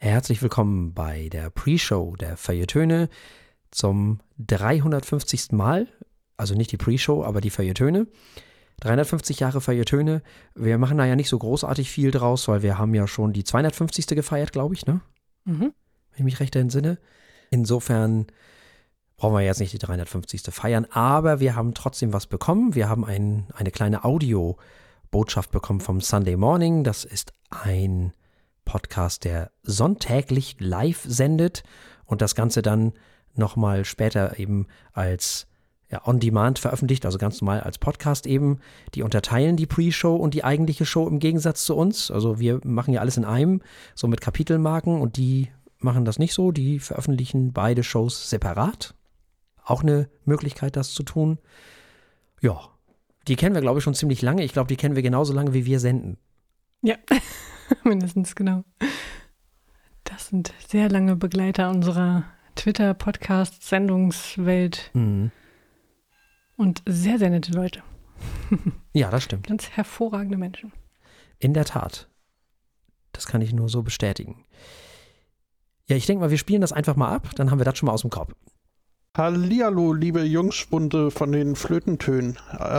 Herzlich willkommen bei der Pre-Show der Feuilletöne zum 350. Mal. Also nicht die Pre-Show, aber die Feuilletöne. 350 Jahre Feuilletöne. Wir machen da ja nicht so großartig viel draus, weil wir haben ja schon die 250. gefeiert, glaube ich, ne? Mhm. Wenn ich mich recht entsinne. Insofern brauchen wir jetzt nicht die 350. feiern, aber wir haben trotzdem was bekommen. Wir haben eine kleine Audiobotschaft bekommen vom Sunday Morning. Das ist ein Podcast, der sonntäglich live sendet und das Ganze dann nochmal später eben als On-Demand veröffentlicht, also ganz normal als Podcast eben. Die unterteilen die Pre-Show und die eigentliche Show im Gegensatz zu uns. Also wir machen ja alles in einem, so mit Kapitelmarken, und die machen das nicht so. Die veröffentlichen beide Shows separat. Auch eine Möglichkeit, das zu tun. Ja, die kennen wir, glaube ich, schon ziemlich lange. Ich glaube, die kennen wir genauso lange, wie wir senden. Ja, mindestens, genau. Das sind sehr lange Begleiter unserer Twitter-Podcast-Sendungswelt. Mhm. Und sehr, sehr nette Leute. Ja, das stimmt. Ganz hervorragende Menschen. In der Tat. Das kann ich nur so bestätigen. Ja, ich denke mal, wir spielen das einfach mal ab, dann haben wir das schon mal aus dem Kopf. Hallihallo, liebe Jungspunde von den Flötentönen.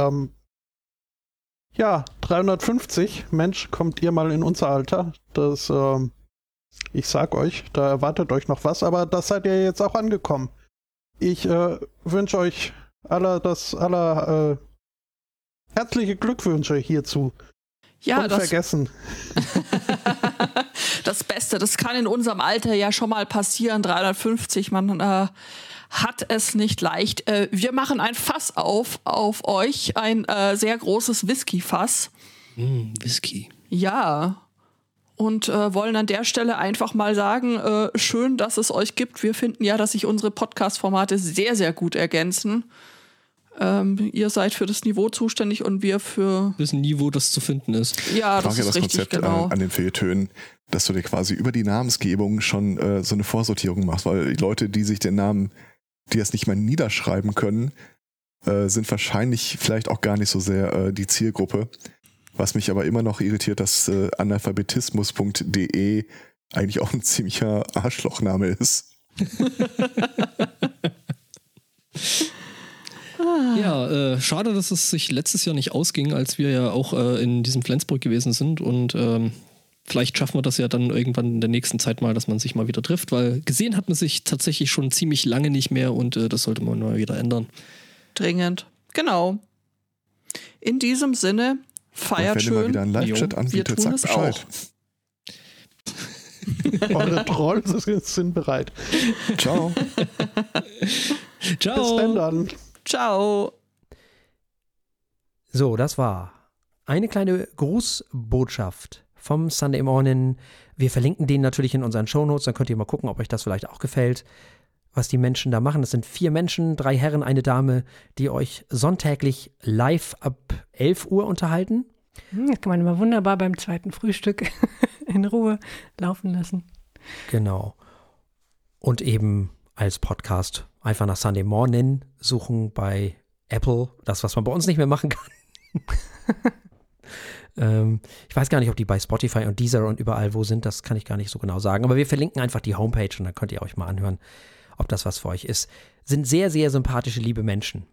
350, Mensch, kommt ihr mal in unser Alter. Das, ich sag euch, da erwartet euch noch was, aber das seid ihr jetzt auch angekommen. Ich wünsche euch herzliche Glückwünsche hierzu. Ja, unvergessen. Das Beste, das kann in unserem Alter ja schon mal passieren, 350, man hat es nicht leicht. Wir machen ein Fass auf euch, ein sehr großes Whisky-Fass. Whisky. Ja, und wollen an der Stelle einfach mal sagen, schön, dass es euch gibt. Wir finden ja, dass sich unsere Podcast-Formate sehr, sehr gut ergänzen. Ihr seid für das Niveau zuständig und wir für das Niveau, das zu finden ist. Ja, das ist das richtig, Konzept genau. An den Feuilletönen, dass du dir quasi über die Namensgebung schon so eine Vorsortierung machst, weil die Leute, die sich den Namen, die das nicht mal niederschreiben können, sind wahrscheinlich vielleicht auch gar nicht so sehr die Zielgruppe. Was mich aber immer noch irritiert, dass analphabetismus.de eigentlich auch ein ziemlicher Arschlochname ist. Ja, schade, dass es sich letztes Jahr nicht ausging, als wir ja auch in diesem Flensburg gewesen sind, und vielleicht schaffen wir das ja dann irgendwann in der nächsten Zeit mal, dass man sich mal wieder trifft, weil gesehen hat man sich tatsächlich schon ziemlich lange nicht mehr, und das sollte man mal wieder ändern. Dringend, genau. In diesem Sinne, feiert schön. Wenn ihr mal wieder einen Live-Chat anbietet, sagt Bescheid. Eure Trolls sind bereit. Ciao. Ciao. Bis dann. Ciao. So, das war eine kleine Grußbotschaft vom Sunday Morning. Wir verlinken den natürlich in unseren Shownotes, dann könnt ihr mal gucken, ob euch das vielleicht auch gefällt, was die Menschen da machen. Das sind 4 Menschen, 3 Herren, eine Dame, die euch sonntäglich live ab 11 Uhr unterhalten. Das kann man immer wunderbar beim zweiten Frühstück in Ruhe laufen lassen. Genau. Und eben als Podcast einfach nach Sunday Morning suchen bei Apple, das, was man bei uns nicht mehr machen kann. Ich weiß gar nicht, ob die bei Spotify und Deezer und überall wo sind, das kann ich gar nicht so genau sagen. Aber wir verlinken einfach die Homepage und dann könnt ihr euch mal anhören, ob das was für euch ist. Sind sehr, sehr sympathische, liebe Menschen.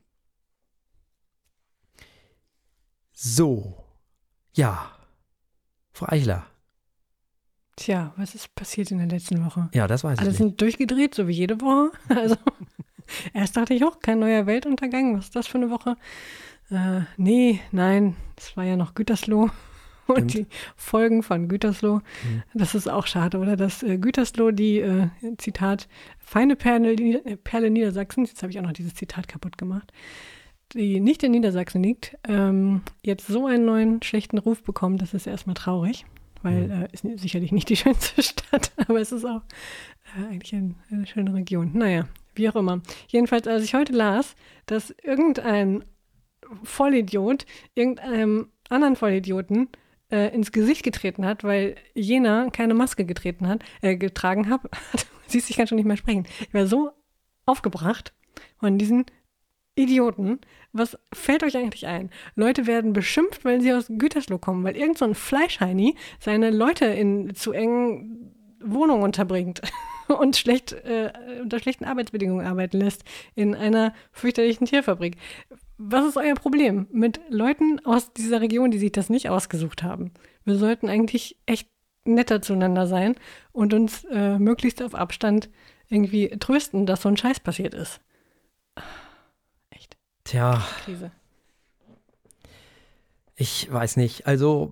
So, ja, Frau Eichler. Tja, was ist passiert in der letzten Woche? Ja, das weiß ich Alle nicht. sind durchgedreht, so wie jede Woche. Also, erst dachte ich auch, kein neuer Weltuntergang. Was ist das für eine Woche? Nein, das war ja noch Gütersloh. Und die Folgen von Gütersloh. Das ist auch schade, oder? Dass Gütersloh die, Zitat, feine Perle Niedersachsens, jetzt habe ich auch noch dieses Zitat kaputt gemacht, die nicht in Niedersachsen liegt, jetzt so einen neuen schlechten Ruf bekommt, das ist erstmal traurig. Weil ist sicherlich nicht die schönste Stadt, aber es ist auch eigentlich eine schöne Region. Naja, wie auch immer. Jedenfalls, als ich heute las, dass irgendein Vollidiot irgendeinem anderen Vollidioten ins Gesicht getreten hat, weil jener keine Maske getragen hat, siehst du, ich kann schon nicht mehr sprechen. Ich war so aufgebracht von diesen Idioten. Was fällt euch eigentlich ein? Leute werden beschimpft, weil sie aus Gütersloh kommen, weil irgend so ein Fleischheini seine Leute in zu engen Wohnung unterbringt und unter schlechten Arbeitsbedingungen arbeiten lässt in einer fürchterlichen Tierfabrik. Was ist euer Problem mit Leuten aus dieser Region, die sich das nicht ausgesucht haben? Wir sollten eigentlich echt netter zueinander sein und uns möglichst auf Abstand irgendwie trösten, dass so ein Scheiß passiert ist. Echt. Tja. Krise. Ich weiß nicht. Also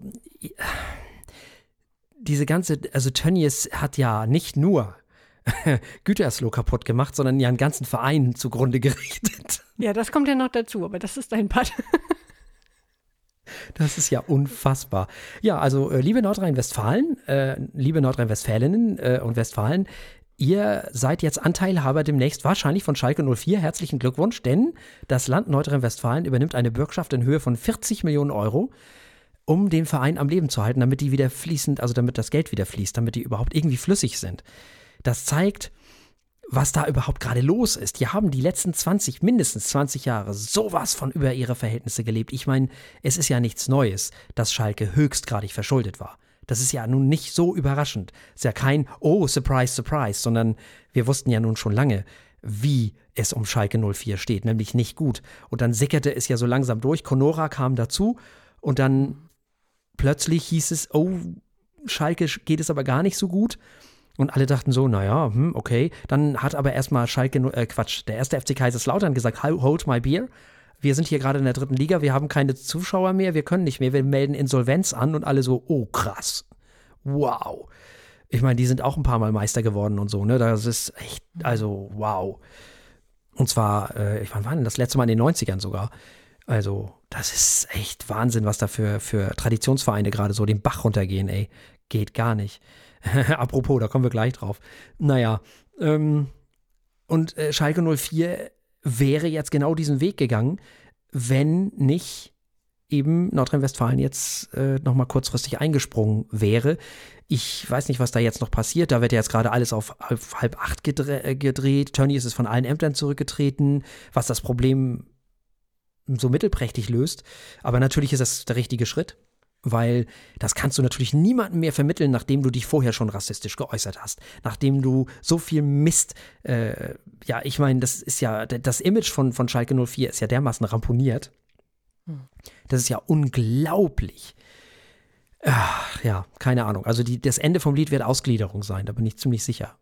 also Tönnies hat ja nicht nur Gütersloh kaputt gemacht, sondern ja einen ganzen Verein zugrunde gerichtet. Ja, das kommt ja noch dazu, aber das ist dein Part. Das ist ja unfassbar. Ja, also liebe Nordrhein-Westfalen, liebe Nordrhein-Westfälinnen und Westfalen, ihr seid jetzt Anteilhaber demnächst wahrscheinlich von Schalke 04. Herzlichen Glückwunsch, denn das Land Nordrhein-Westfalen übernimmt eine Bürgschaft in Höhe von 40 Millionen Euro, um den Verein am Leben zu halten, damit die wieder fließend, also damit das Geld wieder fließt, damit die überhaupt irgendwie flüssig sind. Das zeigt, was da überhaupt gerade los ist. Die haben die letzten mindestens 20 Jahre sowas von über ihre Verhältnisse gelebt. Ich meine, es ist ja nichts Neues, dass Schalke höchstgradig verschuldet war. Das ist ja nun nicht so überraschend. Es ist ja kein, oh, surprise, surprise, sondern wir wussten ja nun schon lange, wie es um Schalke 04 steht, nämlich nicht gut. Und dann sickerte es ja so langsam durch. Conora kam dazu und dann plötzlich hieß es, oh, Schalke geht es aber gar nicht so gut. Und alle dachten so, naja, okay. Dann hat aber erstmal der erste FC Kaiserslautern gesagt, hold my beer. Wir sind hier gerade in der 3. Liga, wir haben keine Zuschauer mehr, wir können nicht mehr, wir melden Insolvenz an und alle so, oh krass, wow. Ich meine, die sind auch ein paar Mal Meister geworden und so, ne, das ist echt, also wow. Und zwar, wann war denn das letzte Mal in den 90ern sogar? Also, das ist echt Wahnsinn, was da für Traditionsvereine gerade so den Bach runtergehen, ey. Geht gar nicht. Apropos, da kommen wir gleich drauf. Naja, und Schalke 04 wäre jetzt genau diesen Weg gegangen, wenn nicht eben Nordrhein-Westfalen jetzt nochmal kurzfristig eingesprungen wäre. Ich weiß nicht, was da jetzt noch passiert. Da wird ja jetzt gerade alles auf 7:30 gedreht. Tönnies ist von allen Ämtern zurückgetreten, was das Problem so mittelprächtig löst. Aber natürlich ist das der richtige Schritt, weil das kannst du natürlich niemandem mehr vermitteln, nachdem du dich vorher schon rassistisch geäußert hast, nachdem du so viel Mist, ich meine, das ist ja, das Image von Schalke 04 ist ja dermaßen ramponiert. Das ist ja unglaublich. Ach, ja, keine Ahnung. Also das Ende vom Lied wird Ausgliederung sein, da bin ich ziemlich sicher.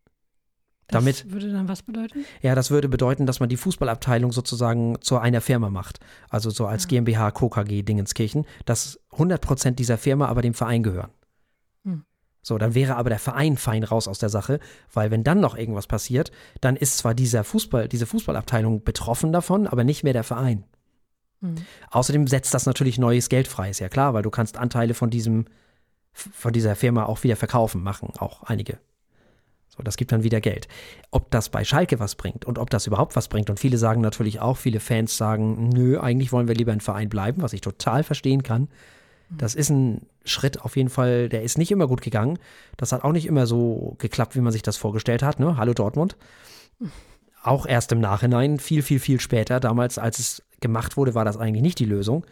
Das würde dann was bedeuten? Ja, das würde bedeuten, dass man die Fußballabteilung sozusagen zu einer Firma macht. Also so als GmbH, Co. KG, Dingenskirchen, dass 100% dieser Firma aber dem Verein gehören. So, dann wäre aber der Verein fein raus aus der Sache, weil wenn dann noch irgendwas passiert, dann ist zwar diese Fußballabteilung betroffen davon, aber nicht mehr der Verein. Außerdem setzt das natürlich neues Geld frei, ist ja klar, weil du kannst Anteile von dieser Firma auch wieder verkaufen, machen auch einige. So, das gibt dann wieder Geld. Ob das bei Schalke was bringt und ob das überhaupt was bringt, und viele sagen natürlich auch, viele Fans sagen, nö, eigentlich wollen wir lieber ein Verein bleiben, was ich total verstehen kann. Das ist ein Schritt auf jeden Fall, der ist nicht immer gut gegangen. Das hat auch nicht immer so geklappt, wie man sich das vorgestellt hat, ne? Hallo Dortmund. Auch erst im Nachhinein, viel, viel, viel später. Damals, als es gemacht wurde, war das eigentlich nicht die Lösung.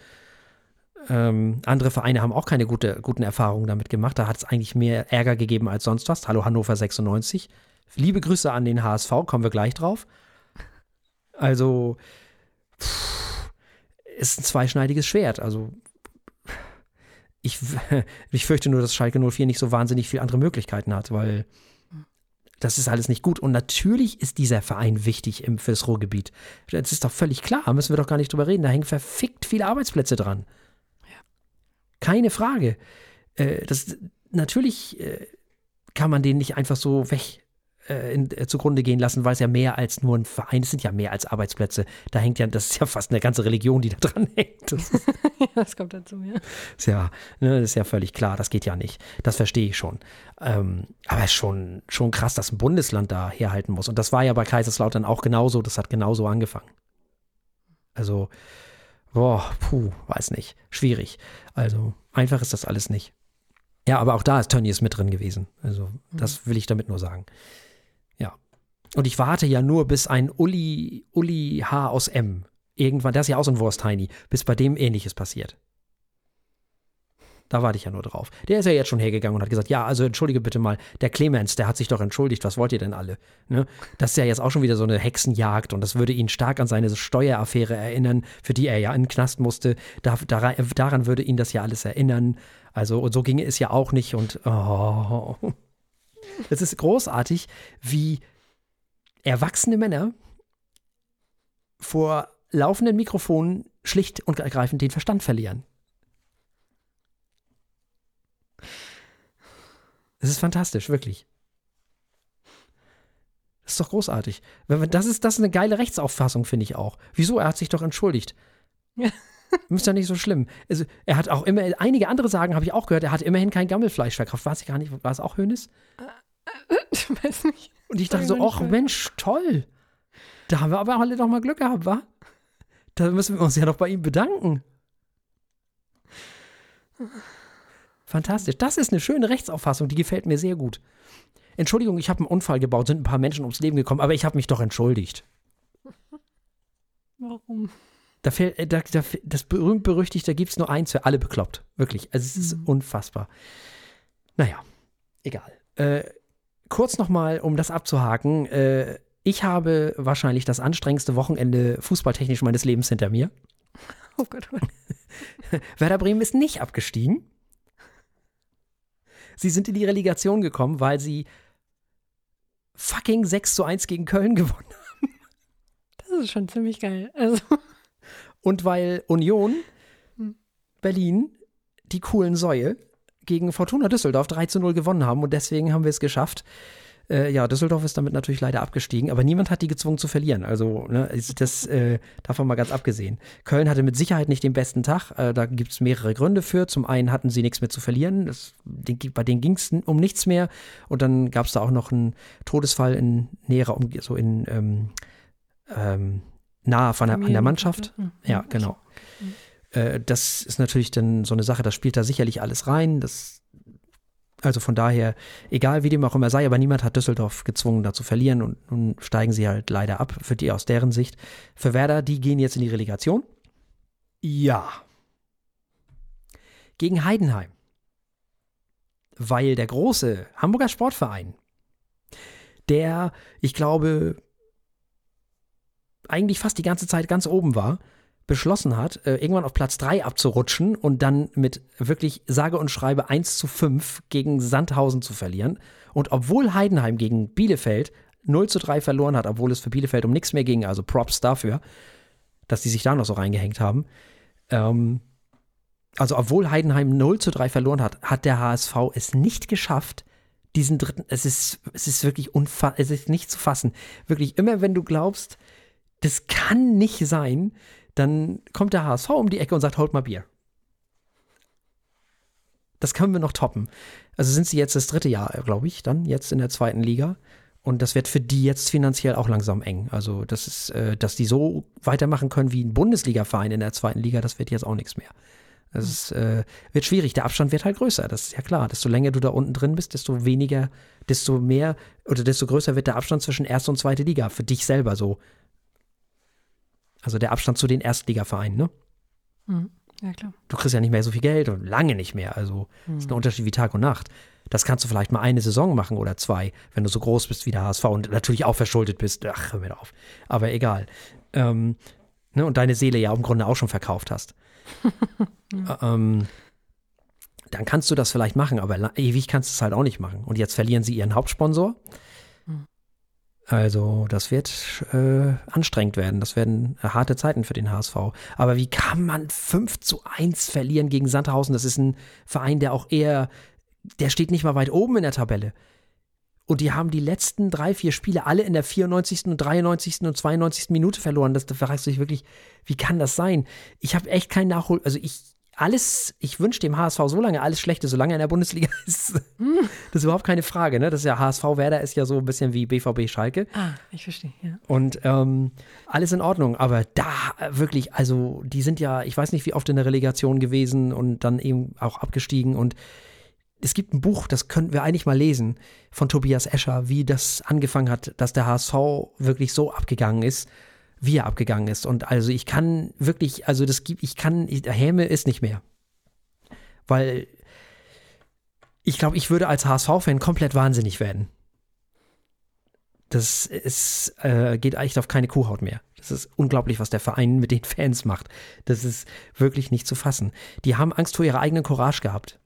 Andere Vereine haben auch keine guten Erfahrungen damit gemacht. Da hat es eigentlich mehr Ärger gegeben als sonst was. Hallo Hannover 96. Liebe Grüße an den HSV, kommen wir gleich drauf. Also, ist ein zweischneidiges Schwert. Also, ich fürchte nur, dass Schalke 04 nicht so wahnsinnig viele andere Möglichkeiten hat, weil das ist alles nicht gut. Und natürlich ist dieser Verein wichtig für das Ruhrgebiet. Das ist doch völlig klar, müssen wir doch gar nicht drüber reden. Da hängen verfickt viele Arbeitsplätze dran. Keine Frage. Natürlich kann man den nicht einfach so zugrunde gehen lassen, weil es ja mehr als nur ein Verein, es sind ja mehr als Arbeitsplätze. Da hängt ja, das ist ja fast eine ganze Religion, die da dran hängt. Das kommt dazu, ja. Das ist ja völlig klar, das geht ja nicht. Das verstehe ich schon. Aber es ist schon krass, dass ein Bundesland da herhalten muss. Und das war ja bei Kaiserslautern auch genauso, das hat genauso angefangen. Also, weiß nicht. Schwierig. Also, einfach ist das alles nicht. Ja, aber auch da ist Tönnies mit drin gewesen. Also, das will ich damit nur sagen. Ja. Und ich warte ja nur, bis ein Uli H. aus M. irgendwann, der ist ja auch so ein Wurstheini, bis bei dem Ähnliches passiert. Da warte ich ja nur drauf. Der ist ja jetzt schon hergegangen und hat gesagt, ja, also entschuldige bitte mal, der Clemens, der hat sich doch entschuldigt, was wollt ihr denn alle? Ne? Das ist ja jetzt auch schon wieder so eine Hexenjagd und das würde ihn stark an seine Steueraffäre erinnern, für die er ja in den Knast musste. Daran würde ihn das ja alles erinnern. Also, und so ginge es ja auch nicht und es ist großartig, wie erwachsene Männer vor laufenden Mikrofonen schlicht und ergreifend den Verstand verlieren. Es ist fantastisch, wirklich. Das ist doch großartig. Das ist eine geile Rechtsauffassung, finde ich auch. Wieso? Er hat sich doch entschuldigt. Ja. Ist ja nicht so schlimm. Also, er hat auch immer, einige andere sagen, habe ich auch gehört, er hat immerhin kein Gammelfleisch verkauft. Weiß ich gar nicht, war es auch Hönes? Ich weiß nicht. Und ich dachte so, ach Mensch, toll. Da haben wir aber alle doch mal Glück gehabt, wa? Da müssen wir uns ja noch bei ihm bedanken. Fantastisch. Das ist eine schöne Rechtsauffassung, die gefällt mir sehr gut. Entschuldigung, ich habe einen Unfall gebaut, sind ein paar Menschen ums Leben gekommen, aber ich habe mich doch entschuldigt. Warum? Das berühmt-berüchtigte, da gibt es nur eins für alle bekloppt. Wirklich. Also es ist unfassbar. Naja, egal. Kurz nochmal, um das abzuhaken. Ich habe wahrscheinlich das anstrengendste Wochenende fußballtechnisch meines Lebens hinter mir. Oh Gott. Werder Bremen ist nicht abgestiegen. Sie sind in die Relegation gekommen, weil sie fucking 6:1 gegen Köln gewonnen haben. Das ist schon ziemlich geil. Also. Und weil Union Berlin, die coolen Säue, gegen Fortuna Düsseldorf 3:0 gewonnen haben und deswegen haben wir es geschafft. Düsseldorf ist damit natürlich leider abgestiegen, aber niemand hat die gezwungen zu verlieren. Also, ne, das davon mal ganz abgesehen. Köln hatte mit Sicherheit nicht den besten Tag. Da gibt es mehrere Gründe für. Zum einen hatten sie nichts mehr zu verlieren. Bei denen ging es um nichts mehr. Und dann gab es da auch noch einen Todesfall in näherer nahe an der Mannschaft. Ja, genau. Das ist natürlich dann so eine Sache, das spielt da sicherlich alles rein. Also von daher, egal wie dem auch immer sei, aber niemand hat Düsseldorf gezwungen, da zu verlieren und nun steigen sie halt leider ab, für die aus deren Sicht. Für Werder, die gehen jetzt in die Relegation. Ja. Gegen Heidenheim. Weil der große Hamburger Sportverein, der, ich glaube, eigentlich fast die ganze Zeit ganz oben war, beschlossen hat, irgendwann auf Platz 3 abzurutschen und dann mit wirklich sage und schreibe 1:5 gegen Sandhausen zu verlieren. Und obwohl Heidenheim gegen Bielefeld 0:3 verloren hat, obwohl es für Bielefeld um nichts mehr ging, also Props dafür, dass die sich da noch so reingehängt haben. Also obwohl Heidenheim 0:3 verloren hat, hat der HSV es nicht geschafft, diesen dritten, es ist wirklich es ist nicht zu fassen. Wirklich, immer wenn du glaubst, das kann nicht sein, dann kommt der HSV um die Ecke und sagt, holt mal Bier. Das können wir noch toppen. Also sind sie jetzt das 3. Jahr, glaube ich, dann jetzt in der 2. Liga. Und das wird für die jetzt finanziell auch langsam eng. Also das ist, dass die so weitermachen können wie ein Bundesliga-Verein in der 2. Liga, das wird jetzt auch nichts mehr. Das wird schwierig. Der Abstand wird halt größer, das ist ja klar. Desto länger du da unten drin bist, desto mehr oder desto größer wird der Abstand zwischen 1. und 2. Liga. Für dich selber so. Also der Abstand zu den Erstligavereinen, ne? Ja, klar. Du kriegst ja nicht mehr so viel Geld und lange nicht mehr. Also das ist ein Unterschied wie Tag und Nacht. Das kannst du vielleicht mal eine Saison machen oder 2, wenn du so groß bist wie der HSV und natürlich auch verschuldet bist. Ach, hör mir auf. Aber egal. Ne? Und deine Seele ja im Grunde auch schon verkauft hast. Dann kannst du das vielleicht machen, aber ewig kannst du es halt auch nicht machen. Und jetzt verlieren sie ihren Hauptsponsor. Also das wird anstrengend werden. Das werden harte Zeiten für den HSV. Aber wie kann man 5:1 verlieren gegen Sandhausen? Das ist ein Verein, der steht nicht mal weit oben in der Tabelle. Und die haben die letzten 3-4 Spiele alle in der 94. und 93. und 92. Minute verloren. Da fragst du dich wirklich, wie kann das sein? Ich habe echt keinen Also ich wünsche dem HSV so lange alles Schlechte, solange er in der Bundesliga ist. Das ist überhaupt keine Frage, ne? Das ist ja HSV Werder ist ja so ein bisschen wie BVB Schalke. Ah, ich verstehe, ja. Und alles in Ordnung, aber da wirklich, also die sind ja, ich weiß nicht, wie oft in der Relegation gewesen und dann eben auch abgestiegen und es gibt ein Buch, das könnten wir eigentlich mal lesen, von Tobias Escher, wie das angefangen hat, dass der HSV wirklich so abgegangen ist, wie er abgegangen ist. Und also ich kann wirklich, also Häme ist nicht mehr. Weil Ich glaube, ich würde als HSV-Fan komplett wahnsinnig werden. Das ist, geht echt auf keine Kuhhaut mehr. Das ist unglaublich, was der Verein mit den Fans macht. Das ist wirklich nicht zu fassen. Die haben Angst vor ihrer eigenen Courage gehabt.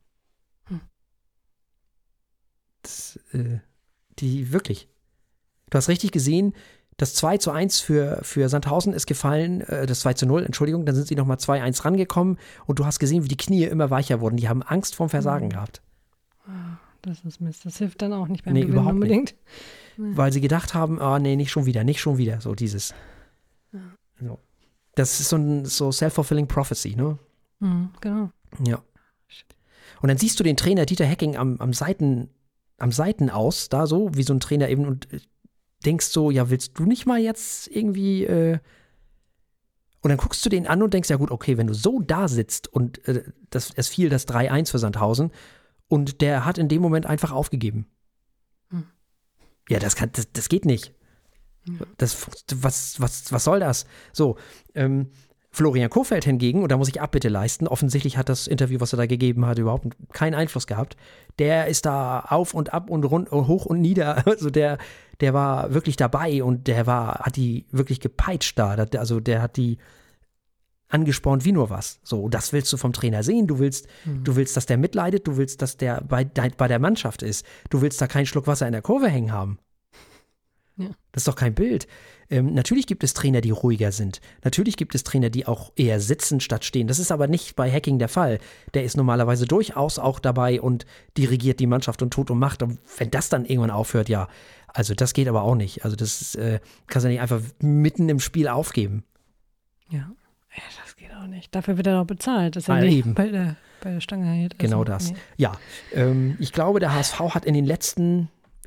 Die wirklich. Du hast richtig gesehen, das 2:1 für Sandhausen ist gefallen, das 2:0, Entschuldigung, dann sind sie nochmal 2:1 rangekommen und du hast gesehen, wie die Knie immer weicher wurden. Die haben Angst vorm Versagen gehabt. Das ist Mist. Das hilft dann auch nicht beim Nee, Gewinnen überhaupt unbedingt. Weil sie gedacht haben, nee, nicht schon wieder, so dieses. So. Das ist so self-fulfilling prophecy, ne? Genau. Ja. Und dann siehst du den Trainer Dieter Hecking am Seitenaus, da so, wie so ein Trainer eben, und denkst so, ja, willst du nicht mal jetzt irgendwie, und dann guckst du den an und denkst, ja gut, okay, wenn du so da sitzt und es fiel das 3:1 für Sandhausen und der hat in dem Moment einfach aufgegeben. Ja, das geht nicht. Was soll das? So, Florian Kohfeldt hingegen, und da muss ich Abbitte leisten, offensichtlich hat das Interview, was er da gegeben hat, überhaupt keinen Einfluss gehabt. Der ist da auf und ab und rund, hoch und nieder. Also der war wirklich dabei und hat die wirklich gepeitscht da. Also der hat die angespornt wie nur was. So, das willst du vom Trainer sehen. Du willst, dass der mitleidet. Du willst, dass der bei der Mannschaft ist. Du willst da keinen Schluck Wasser in der Kurve hängen haben. Ja. Das ist doch kein Bild. Natürlich gibt es Trainer, die ruhiger sind. Natürlich gibt es Trainer, die auch eher sitzen statt stehen. Das ist aber nicht bei Hecking der Fall. Der ist normalerweise durchaus auch dabei und dirigiert die Mannschaft und tut und macht. Und wenn das dann irgendwann aufhört, ja, also das geht aber auch nicht. Also das kannst du nicht einfach mitten im Spiel aufgeben. Ja, das geht auch nicht. Dafür wird er doch bezahlt, dass er eben bei der Stange hält. Genau das. Nee. Ja, ich glaube, der HSV hat in den letzten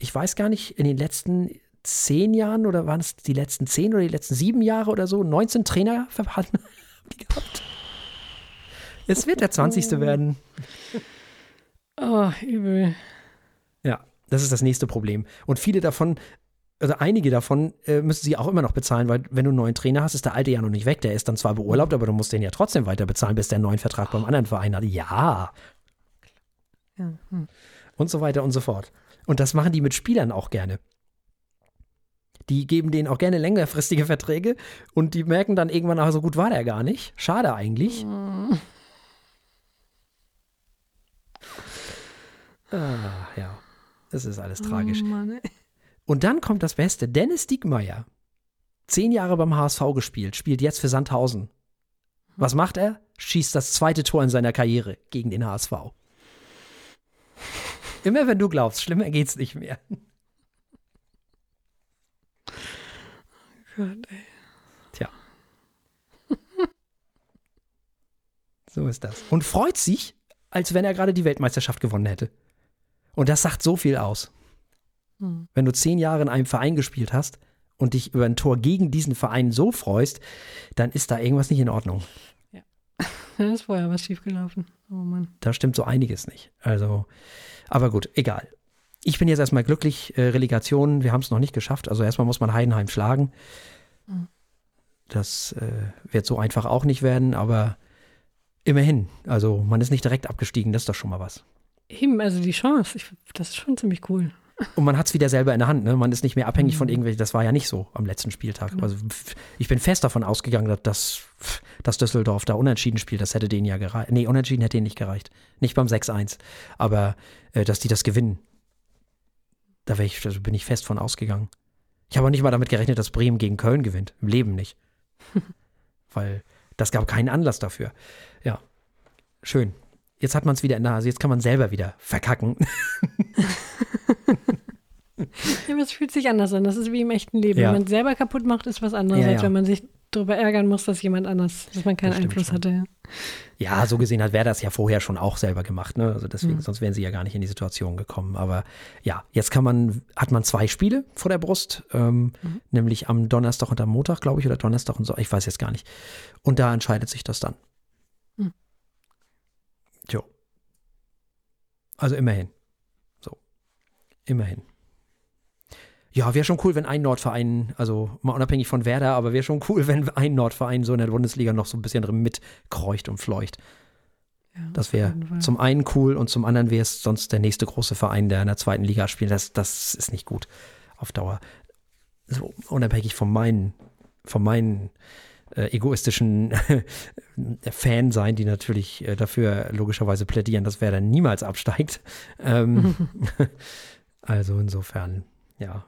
10 Jahren oder waren es die letzten 10 oder die letzten 7 Jahre oder so, 19 Trainer haben die gehabt. Es wird der 20. werden. Oh, übel. Ja, das ist das nächste Problem. Und viele davon, also einige davon, müssen sie auch immer noch bezahlen, weil wenn du einen neuen Trainer hast, ist der alte ja noch nicht weg. Der ist dann zwar beurlaubt, aber du musst den ja trotzdem weiter bezahlen, bis der einen neuen Vertrag beim anderen Verein hat. Ja. Und so weiter und so fort. Und das machen die mit Spielern auch gerne. Die geben denen auch gerne längerfristige Verträge und die merken dann irgendwann, so gut war der gar nicht. Schade eigentlich. Ja, das ist alles tragisch. Mann, ey. Und dann kommt das Beste. Dennis Diekmeyer, 10 Jahre beim HSV gespielt, spielt jetzt für Sandhausen. Was macht er? Schießt das 2. Tor in seiner Karriere gegen den HSV. Immer wenn du glaubst, schlimmer geht's nicht mehr. Gott, ey. Tja. So ist das. Und freut sich, als wenn er gerade die Weltmeisterschaft gewonnen hätte. Und das sagt so viel aus. Wenn du 10 Jahre in einem Verein gespielt hast und dich über ein Tor gegen diesen Verein so freust, dann ist da irgendwas nicht in Ordnung. Ja. Da ist vorher was schiefgelaufen. Oh Mann. Da stimmt so einiges nicht. Also, aber gut, egal. Ich bin jetzt erstmal glücklich, Relegation, wir haben es noch nicht geschafft. Also erstmal muss man Heidenheim schlagen. Das wird so einfach auch nicht werden, aber immerhin. Also man ist nicht direkt abgestiegen, das ist doch schon mal was. Eben, also die Chance, das ist schon ziemlich cool. Und man hat es wieder selber in der Hand, ne? Man ist nicht mehr abhängig von irgendwelchen, das war ja nicht so am letzten Spieltag. Genau. Also ich bin fest davon ausgegangen, dass Düsseldorf da unentschieden spielt, das hätte denen ja gereicht. Nee, unentschieden hätte denen nicht gereicht. Nicht beim 6:1. Aber dass die das gewinnen. Da bin ich fest von ausgegangen. Ich habe auch nicht mal damit gerechnet, dass Bremen gegen Köln gewinnt. Im Leben nicht. Weil das gab keinen Anlass dafür. Ja, schön. Jetzt hat man es wieder in der Nase. Jetzt kann man selber wieder verkacken. Ja, aber es fühlt sich anders an. Das ist wie im echten Leben. Ja. Wenn man es selber kaputt macht, ist was anderes, Ja, als ja. wenn man sich darüber ärgern muss, dass man keinen Das stimmt Einfluss schon. hatte. Ja, so gesehen hat Werder das ja vorher schon auch selber gemacht, ne? Also deswegen, sonst wären sie ja gar nicht in die Situation gekommen. Aber ja, jetzt hat man 2 Spiele vor der Brust, nämlich am Donnerstag und am Montag, glaube ich, oder Donnerstag und so, ich weiß jetzt gar nicht. Und da entscheidet sich das dann. Jo. Also immerhin. So. Immerhin. Ja, wäre schon cool, wenn ein Nordverein, also mal unabhängig von Werder, aber wäre schon cool, wenn ein Nordverein so in der Bundesliga noch so ein bisschen drin mitkreucht und fleucht. Ja, Das auf wäre jeden Fall. zum einen cool und zum anderen wäre es sonst der nächste große Verein, der in der zweiten Liga spielt. Das ist nicht gut auf Dauer. So, unabhängig von meinen egoistischen Fan sein, die natürlich dafür logischerweise plädieren, dass Werder niemals absteigt. Also insofern, ja,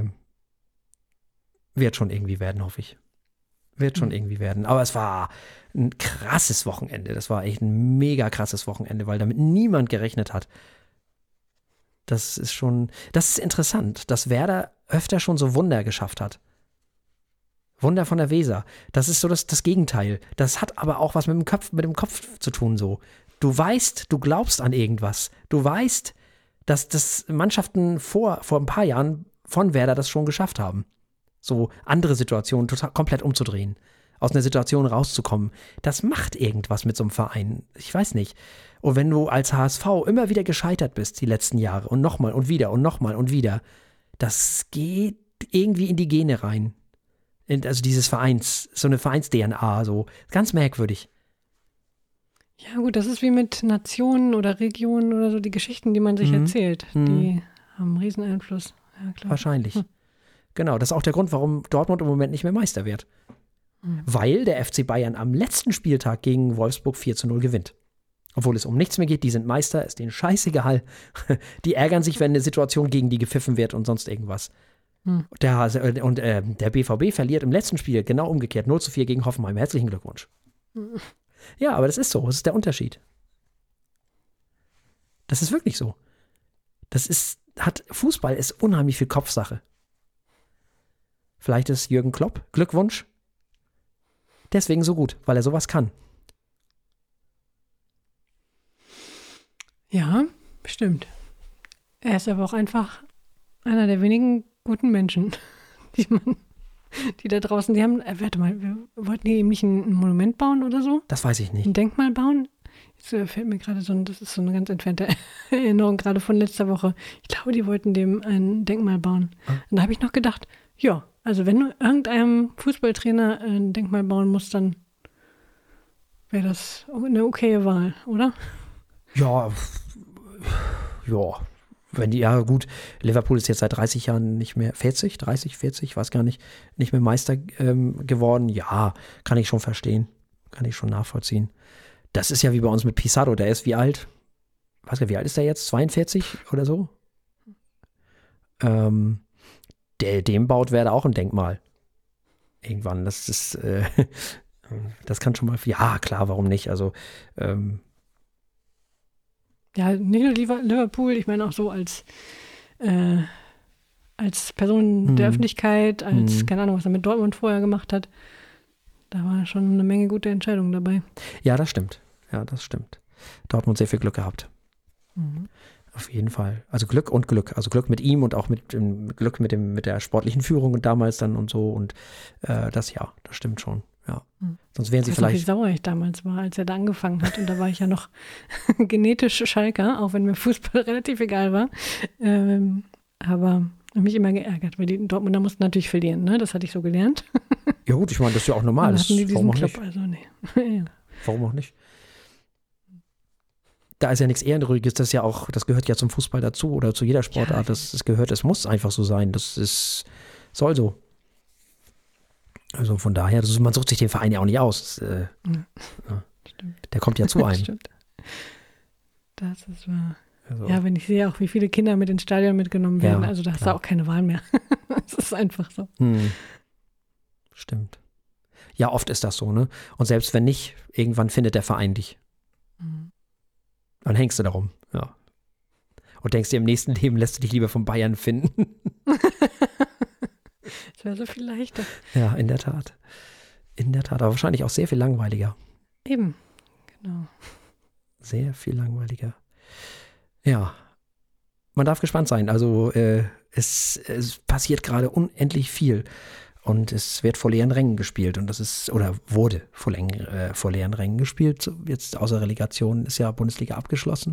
wird schon irgendwie werden, hoffe ich. Wird schon irgendwie werden. Aber es war ein krasses Wochenende. Das war echt ein mega krasses Wochenende, weil damit niemand gerechnet hat. Das ist interessant, dass Werder öfter schon so Wunder geschafft hat. Wunder von der Weser. Das ist so das Gegenteil. Das hat aber auch was mit dem Kopf zu tun so. Du weißt, du glaubst an irgendwas. Du weißt, dass das Mannschaften vor ein paar Jahren von Werder das schon geschafft haben. So andere Situationen total komplett umzudrehen. Aus einer Situation rauszukommen. Das macht irgendwas mit so einem Verein. Ich weiß nicht. Und wenn du als HSV immer wieder gescheitert bist die letzten Jahre und nochmal und wieder und nochmal und wieder, das geht irgendwie in die Gene rein. Also dieses Vereins, so eine Vereins-DNA, so ganz merkwürdig. Ja gut, das ist wie mit Nationen oder Regionen oder so, die Geschichten, die man sich erzählt, die haben einen riesen Einfluss. Ja, klar. Wahrscheinlich. Genau, das ist auch der Grund, warum Dortmund im Moment nicht mehr Meister wird. Weil der FC Bayern am letzten Spieltag gegen Wolfsburg 4:0 gewinnt. Obwohl es um nichts mehr geht, die sind Meister, ist denen scheißegal. Die ärgern sich, wenn eine Situation gegen die gepfiffen wird und sonst irgendwas. Der BVB verliert im letzten Spiel genau umgekehrt 0:4 gegen Hoffenheim. Herzlichen Glückwunsch. Ja, aber das ist so. Das ist der Unterschied. Das ist wirklich so. Fußball ist unheimlich viel Kopfsache. Vielleicht ist Jürgen Klopp, Glückwunsch, deswegen so gut, weil er sowas kann. Ja, bestimmt. Er ist aber auch einfach einer der wenigen guten Menschen, die da draußen, die haben, warte mal, wir wollten die ihm nicht ein Monument bauen oder so? Das weiß ich nicht. Ein Denkmal bauen? Jetzt fällt mir gerade das ist so eine ganz entfernte Erinnerung gerade von letzter Woche. Ich glaube, die wollten dem ein Denkmal bauen. Und da habe ich noch gedacht, ja, also wenn du irgendeinem Fußballtrainer ein Denkmal bauen musst, dann wäre das eine okaye Wahl, oder? Ja. Ja, gut, Liverpool ist jetzt seit 30 Jahren nicht mehr, 40, weiß gar nicht, nicht mehr Meister geworden. Ja, kann ich schon verstehen, kann ich schon nachvollziehen. Das ist ja wie bei uns mit Pizarro, der ist wie alt? Weiß gar nicht, wie alt ist der jetzt? 42 oder so? Dem baut Werder auch ein Denkmal. Irgendwann, das kann schon mal, ja klar, warum nicht, also Ja, nicht nur Liverpool, ich meine auch so als Person der Öffentlichkeit, als, keine Ahnung, was er mit Dortmund vorher gemacht hat. Da war schon eine Menge gute Entscheidungen dabei. Ja, das stimmt. Dortmund sehr viel Glück gehabt. Auf jeden Fall. Also Glück und Glück. Also Glück mit ihm und auch mit Glück mit der sportlichen Führung und damals dann und so. Und das stimmt schon. Ja. Sonst wären sie Ich weiß noch, vielleicht. wie sauer ich damals war, als er da angefangen hat. Und da war ich ja noch genetisch Schalker, auch wenn mir Fußball relativ egal war. Aber habe mich immer geärgert, weil die Dortmunder mussten natürlich verlieren. Ne? Das hatte ich so gelernt. Ja gut, ich meine, das ist ja auch normal. Dann hatten die diesen Warum auch Club, nicht? also nee. Ja. Warum auch nicht? Da ist ja nichts Ehrenrühriges, das gehört ja zum Fußball dazu oder zu jeder Sportart. Ja. Das muss einfach so sein. Soll so. Also von daher, man sucht sich den Verein ja auch nicht aus. Stimmt. Der kommt ja zu einem. Stimmt. Das ist wahr. Also, Ja, wenn ich sehe auch, wie viele Kinder mit ins Stadion mitgenommen werden, Ja, also da hast du klar. auch keine Wahl mehr. Das ist einfach so. Stimmt. Ja, oft ist das so, ne? Und selbst wenn nicht, irgendwann findet der Verein dich. Dann hängst du darum, ja. Und denkst dir, im nächsten Leben lässt du dich lieber von Bayern finden. Das wäre so viel leichter. Ja, in der Tat. Aber wahrscheinlich auch sehr viel langweiliger. Eben, genau. Sehr viel langweiliger. Ja. Man darf gespannt sein. Also es passiert gerade unendlich viel. Und es wird vor leeren Rängen gespielt. Und wurde vor leeren Rängen gespielt. Jetzt außer Relegation ist ja Bundesliga abgeschlossen.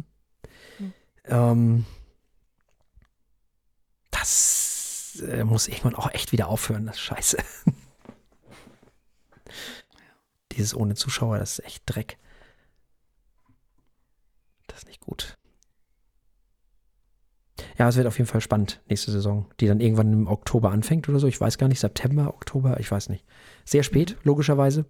Das muss irgendwann auch echt wieder aufhören. Das ist scheiße. Dieses ohne Zuschauer, das ist echt Dreck. das ist nicht gut. Ja, es wird auf jeden Fall spannend, nächste Saison, die dann irgendwann im Oktober anfängt oder so. Ich weiß gar nicht, September, Oktober, ich weiß nicht. Sehr spät, logischerweise.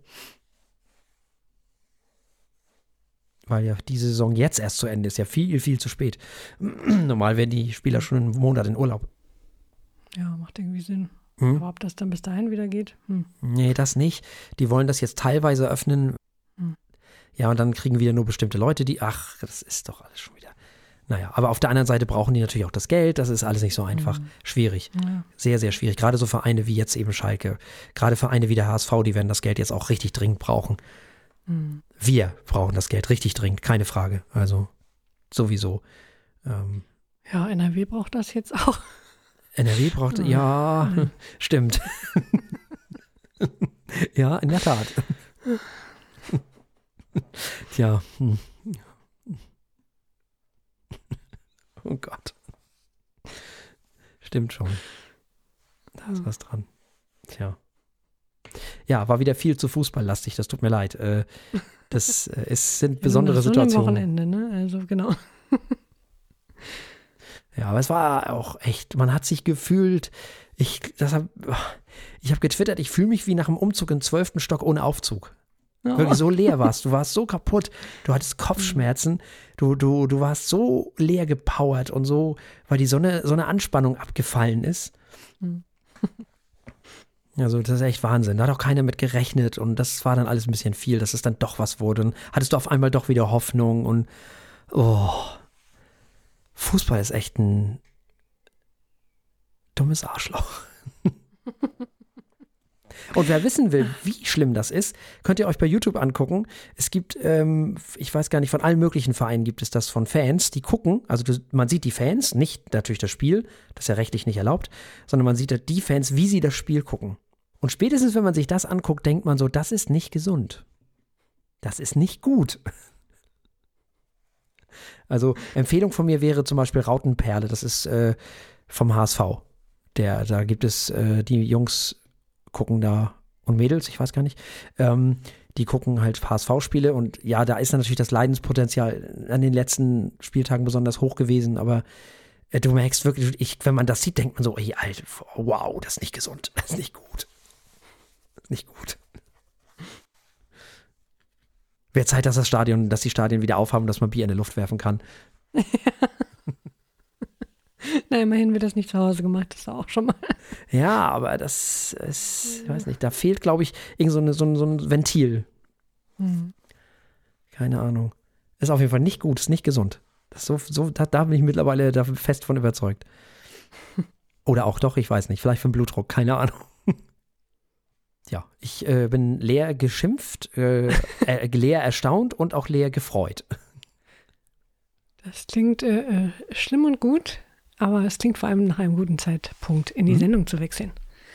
Weil ja diese Saison jetzt erst zu Ende ist, ja viel, viel zu spät. Normal werden die Spieler schon einen Monat in Urlaub. Ja, macht irgendwie Sinn. Aber ob das dann bis dahin wieder geht? Nee, das nicht. Die wollen das jetzt teilweise öffnen. Ja, und dann kriegen wieder nur bestimmte Leute, das ist doch alles schon wieder. Naja, aber auf der anderen Seite brauchen die natürlich auch das Geld. Das ist alles nicht so einfach. Schwierig. Ja. Sehr, sehr schwierig. Gerade so Vereine wie jetzt eben Schalke. Gerade Vereine wie der HSV, die werden das Geld jetzt auch richtig dringend brauchen. Wir brauchen das Geld richtig dringend, keine Frage. Also sowieso. Ja, NRW braucht das jetzt auch. NRW braucht, ja, stimmt. Ja, in der Tat. Tja. Oh Gott. Stimmt schon. Da ist was dran. Tja. Ja, war wieder viel zu fußballlastig, das tut mir leid. Es sind besondere Situationen. Wochenende, ne? Also genau. Ja, aber es war auch echt, man hat sich gefühlt, ich habe getwittert, ich fühle mich wie nach dem Umzug im 12. Stock ohne Aufzug. Oh. Wirklich so leer warst, du warst so kaputt, du hattest Kopfschmerzen, du warst so leer gepowert und so, weil die so eine Anspannung abgefallen ist. Also das ist echt Wahnsinn, da hat auch keiner mit gerechnet und das war dann alles ein bisschen viel, dass es dann doch was wurde und hattest du auf einmal doch wieder Hoffnung und Fußball ist echt ein dummes Arschloch. Und wer wissen will, wie schlimm das ist, könnt ihr euch bei YouTube angucken. Es gibt, ich weiß gar nicht, von allen möglichen Vereinen gibt es das von Fans, die gucken. Also man sieht die Fans, nicht natürlich das Spiel, das ist ja rechtlich nicht erlaubt, sondern man sieht die Fans, wie sie das Spiel gucken. Und spätestens, wenn man sich das anguckt, denkt man so, das ist nicht gesund. Das ist nicht gut. Also Empfehlung von mir wäre zum Beispiel Rautenperle, das ist vom HSV. Da gibt es die Jungs gucken da und Mädels, ich weiß gar nicht, die gucken halt HSV-Spiele und ja, da ist dann natürlich das Leidenspotenzial an den letzten Spieltagen besonders hoch gewesen, aber du merkst wirklich, wenn man das sieht, denkt man so, ey, Alter, wow, das ist nicht gesund, das ist nicht gut. Das ist nicht gut. Wäre Zeit, dass die Stadien wieder aufhaben, dass man Bier in die Luft werfen kann. Ja. Na, immerhin wird das nicht zu Hause gemacht, das war auch schon mal. Ja, aber das ist, ich weiß nicht, da fehlt, glaube ich, irgend so ein Ventil. Keine Ahnung. Ist auf jeden Fall nicht gut, ist nicht gesund. Das ist da bin ich mittlerweile fest von überzeugt. Oder auch doch, ich weiß nicht, vielleicht für den Blutdruck, keine Ahnung. Ja, ich bin leer geschimpft, leer erstaunt und auch leer gefreut. Das klingt schlimm und gut. Aber es klingt vor allem nach einem guten Zeitpunkt, in die Sendung zu wechseln.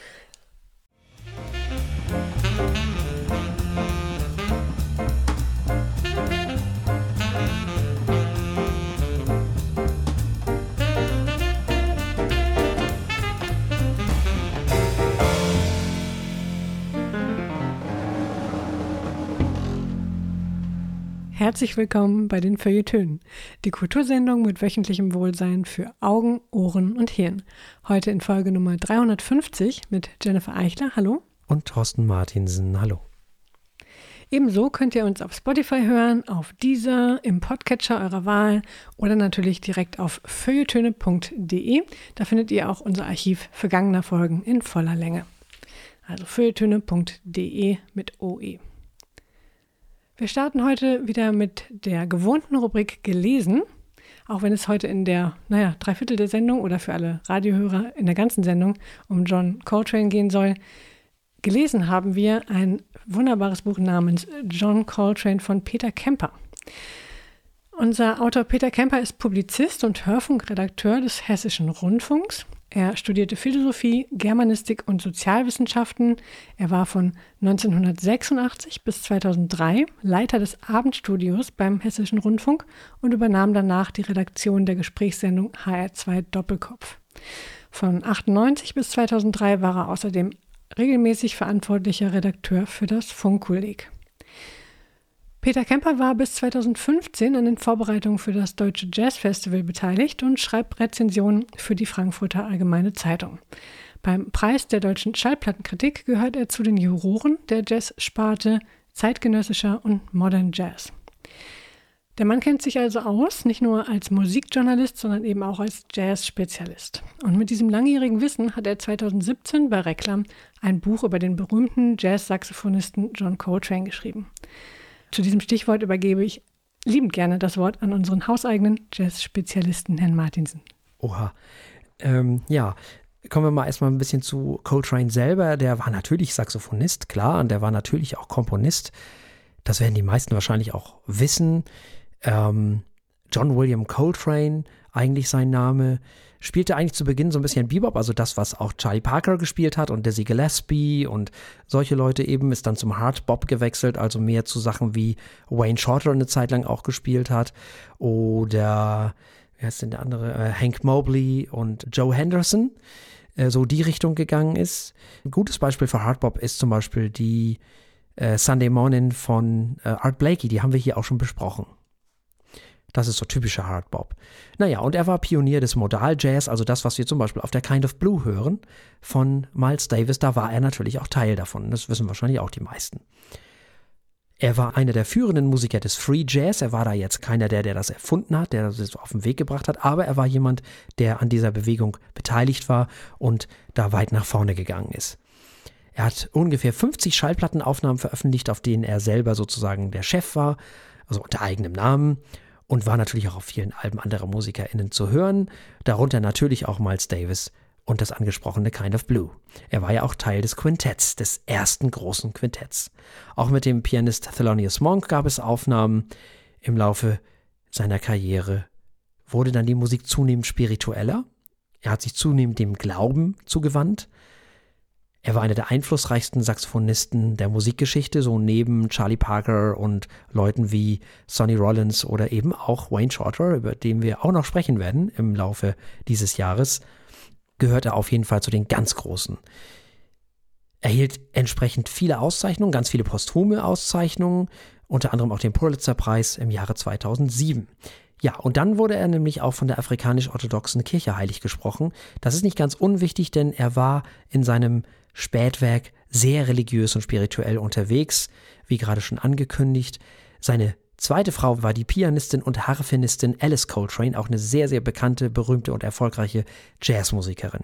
Herzlich willkommen bei den Feuilletönen, die Kultursendung mit wöchentlichem Wohlsein für Augen, Ohren und Hirn. Heute in Folge Nummer 350 mit Jennifer Eichler, hallo. Und Thorsten Martinsen, hallo. Ebenso könnt ihr uns auf Spotify hören, auf Deezer, im Podcatcher eurer Wahl oder natürlich direkt auf feuilletöne.de. Da findet ihr auch unser Archiv vergangener Folgen in voller Länge. Also feuilletöne.de mit OE. Wir starten heute wieder mit der gewohnten Rubrik Gelesen, auch wenn es heute in der, 3/4 der Sendung oder für alle Radiohörer in der ganzen Sendung um John Coltrane gehen soll. Gelesen haben wir ein wunderbares Buch namens John Coltrane von Peter Kemper. Unser Autor Peter Kemper ist Publizist und Hörfunkredakteur des Hessischen Rundfunks. Er studierte Philosophie, Germanistik und Sozialwissenschaften. Er war von 1986 bis 2003 Leiter des Abendstudios beim Hessischen Rundfunk und übernahm danach die Redaktion der Gesprächssendung HR2 Doppelkopf. Von 1998 bis 2003 war er außerdem regelmäßig verantwortlicher Redakteur für das Funkkolleg. Peter Kemper war bis 2015 an den Vorbereitungen für das Deutsche Jazz Festival beteiligt und schreibt Rezensionen für die Frankfurter Allgemeine Zeitung. Beim Preis der deutschen Schallplattenkritik gehört er zu den Juroren der Jazzsparte zeitgenössischer und Modern Jazz. Der Mann kennt sich also aus, nicht nur als Musikjournalist, sondern eben auch als Jazz-Spezialist. Und mit diesem langjährigen Wissen hat er 2017 bei Reklam ein Buch über den berühmten Jazz-Saxophonisten John Coltrane geschrieben. Zu diesem Stichwort übergebe ich liebend gerne das Wort an unseren hauseigenen Jazz-Spezialisten, Herrn Martinsen. Oha. Ja, kommen wir mal erstmal ein bisschen zu Coltrane selber. Der war natürlich Saxophonist, klar, und der war natürlich auch Komponist. Das werden die meisten wahrscheinlich auch wissen. John William Coltrane, eigentlich sein Name, spielte eigentlich zu Beginn so ein bisschen Bebop, also das, was auch Charlie Parker gespielt hat und Dizzy Gillespie und solche Leute eben, ist dann zum Hard Bop gewechselt, also mehr zu Sachen wie Wayne Shorter eine Zeit lang auch gespielt hat oder, wer ist denn der andere, Hank Mobley und Joe Henderson, so die Richtung gegangen ist. Ein gutes Beispiel für Hard Bop ist zum Beispiel die Sunday Morning von Art Blakey, die haben wir hier auch schon besprochen. Das ist so typischer Hard Bop. Naja, und er war Pionier des Modal Jazz, also das, was wir zum Beispiel auf der Kind of Blue hören von Miles Davis, da war er natürlich auch Teil davon. Das wissen wahrscheinlich auch die meisten. Er war einer der führenden Musiker des Free Jazz. Er war da jetzt keiner, der das erfunden hat, der das auf den Weg gebracht hat, aber er war jemand, der an dieser Bewegung beteiligt war und da weit nach vorne gegangen ist. Er hat ungefähr 50 Schallplattenaufnahmen veröffentlicht, auf denen er selber sozusagen der Chef war, also unter eigenem Namen. Und war natürlich auch auf vielen Alben anderer MusikerInnen zu hören, darunter natürlich auch Miles Davis und das angesprochene Kind of Blue. Er war ja auch Teil des Quintetts, des ersten großen Quintetts. Auch mit dem Pianist Thelonious Monk gab es Aufnahmen. Im Laufe seiner Karriere wurde dann die Musik zunehmend spiritueller. Er hat sich zunehmend dem Glauben zugewandt. Er war einer der einflussreichsten Saxophonisten der Musikgeschichte, so neben Charlie Parker und Leuten wie Sonny Rollins oder eben auch Wayne Shorter, über den wir auch noch sprechen werden im Laufe dieses Jahres, gehört er auf jeden Fall zu den ganz Großen. Er erhielt entsprechend viele Auszeichnungen, ganz viele posthume Auszeichnungen, unter anderem auch den Pulitzer-Preis im Jahre 2007. Ja, und dann wurde er nämlich auch von der afrikanisch-orthodoxen Kirche heilig gesprochen. Das ist nicht ganz unwichtig, denn er war in seinem Spätwerk sehr religiös und spirituell unterwegs, wie gerade schon angekündigt. Seine zweite Frau war die Pianistin und Harfenistin Alice Coltrane, auch eine sehr, sehr bekannte, berühmte und erfolgreiche Jazzmusikerin.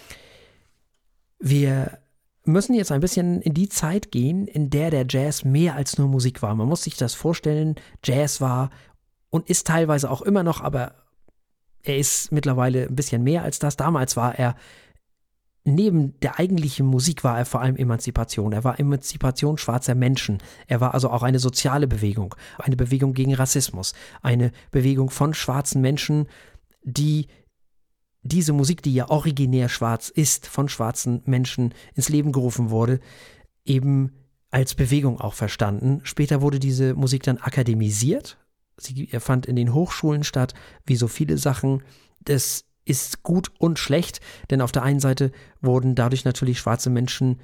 Wir müssen jetzt ein bisschen in die Zeit gehen, in der Jazz mehr als nur Musik war. Man muss sich das vorstellen, Jazz war und ist teilweise auch immer noch, aber er ist mittlerweile ein bisschen mehr als das. Damals war er, neben der eigentlichen Musik war er vor allem Emanzipation. Er war Emanzipation schwarzer Menschen. Er war also auch eine soziale Bewegung, eine Bewegung gegen Rassismus, eine Bewegung von schwarzen Menschen, die diese Musik, die ja originär schwarz ist, von schwarzen Menschen ins Leben gerufen wurde, eben als Bewegung auch verstanden. Später wurde diese Musik dann akademisiert. Sie fand in den Hochschulen statt, wie so viele Sachen. Das ist gut und schlecht, denn auf der einen Seite wurden dadurch natürlich schwarze Menschen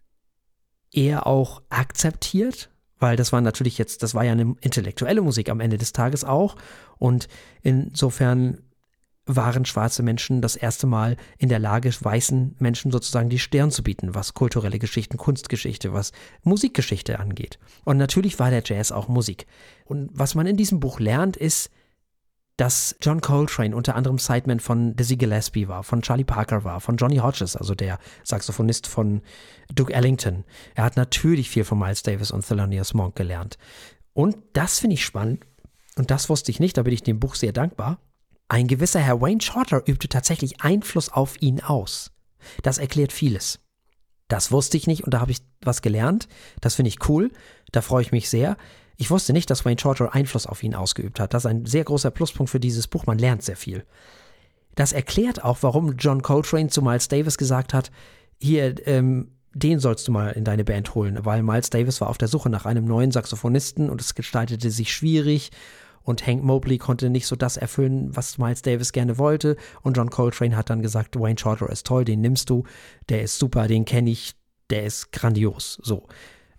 eher auch akzeptiert, weil das war ja eine intellektuelle Musik am Ende des Tages auch, und insofern waren schwarze Menschen das erste Mal in der Lage, weißen Menschen sozusagen die Stirn zu bieten, was kulturelle Geschichten, Kunstgeschichte, was Musikgeschichte angeht. Und natürlich war der Jazz auch Musik. Und was man in diesem Buch lernt, ist, dass John Coltrane unter anderem Sideman von Dizzy Gillespie war, von Charlie Parker war, von Johnny Hodges, also der Saxophonist von Duke Ellington. Er hat natürlich viel von Miles Davis und Thelonious Monk gelernt. Und das finde ich spannend, und das wusste ich nicht, da bin ich dem Buch sehr dankbar. Ein gewisser Herr Wayne Shorter übte tatsächlich Einfluss auf ihn aus. Das erklärt vieles. Das wusste ich nicht und da habe ich was gelernt. Das finde ich cool, da freue ich mich sehr. Ich wusste nicht, dass Wayne Shorter Einfluss auf ihn ausgeübt hat. Das ist ein sehr großer Pluspunkt für dieses Buch. Man lernt sehr viel. Das erklärt auch, warum John Coltrane zu Miles Davis gesagt hat, hier, den sollst du mal in deine Band holen, weil Miles Davis war auf der Suche nach einem neuen Saxophonisten und es gestaltete sich schwierig und Hank Mobley konnte nicht so das erfüllen, was Miles Davis gerne wollte, und John Coltrane hat dann gesagt, Wayne Shorter ist toll, den nimmst du, der ist super, den kenne ich, der ist grandios, so.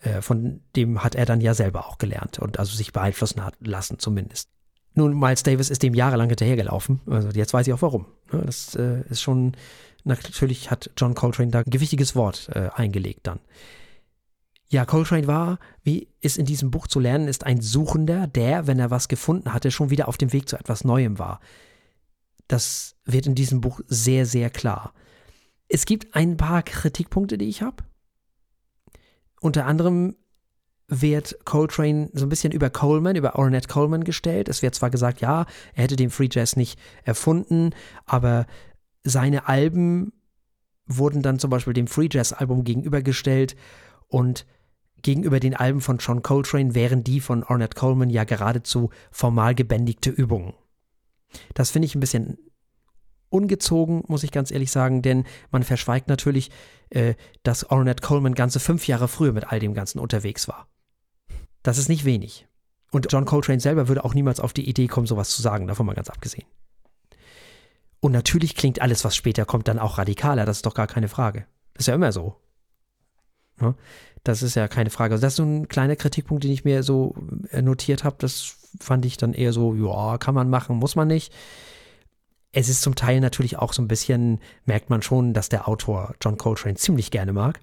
Von dem hat er dann ja selber auch gelernt und also sich beeinflussen hat lassen zumindest. Nun, Miles Davis ist dem jahrelang hinterhergelaufen, also jetzt weiß ich auch warum. Das ist schon, natürlich hat John Coltrane da ein gewichtiges Wort eingelegt dann. Ja, Coltrane war, wie es in diesem Buch zu lernen ist, ein Suchender, der, wenn er was gefunden hatte, schon wieder auf dem Weg zu etwas Neuem war. Das wird in diesem Buch sehr, sehr klar. Es gibt ein paar Kritikpunkte, die ich habe. Unter anderem wird Coltrane so ein bisschen über Ornette Coleman gestellt. Es wird zwar gesagt, ja, er hätte den Free Jazz nicht erfunden, aber seine Alben wurden dann zum Beispiel dem Free Jazz Album gegenübergestellt und gegenüber den Alben von John Coltrane wären die von Ornette Coleman ja geradezu formal gebändigte Übungen. Das finde ich ein bisschen ungezogen, muss ich ganz ehrlich sagen, denn man verschweigt natürlich, dass Ornette Coleman ganze 5 Jahre früher mit all dem Ganzen unterwegs war. Das ist nicht wenig. Und John Coltrane selber würde auch niemals auf die Idee kommen, sowas zu sagen, davon mal ganz abgesehen. Und natürlich klingt alles, was später kommt, dann auch radikaler, das ist doch gar keine Frage. Das ist ja immer so. Ja, das ist ja keine Frage. Also das ist so ein kleiner Kritikpunkt, den ich mir so notiert habe. Das fand ich dann eher so, ja, kann man machen, muss man nicht. Es ist zum Teil natürlich auch so ein bisschen, merkt man schon, dass der Autor John Coltrane ziemlich gerne mag.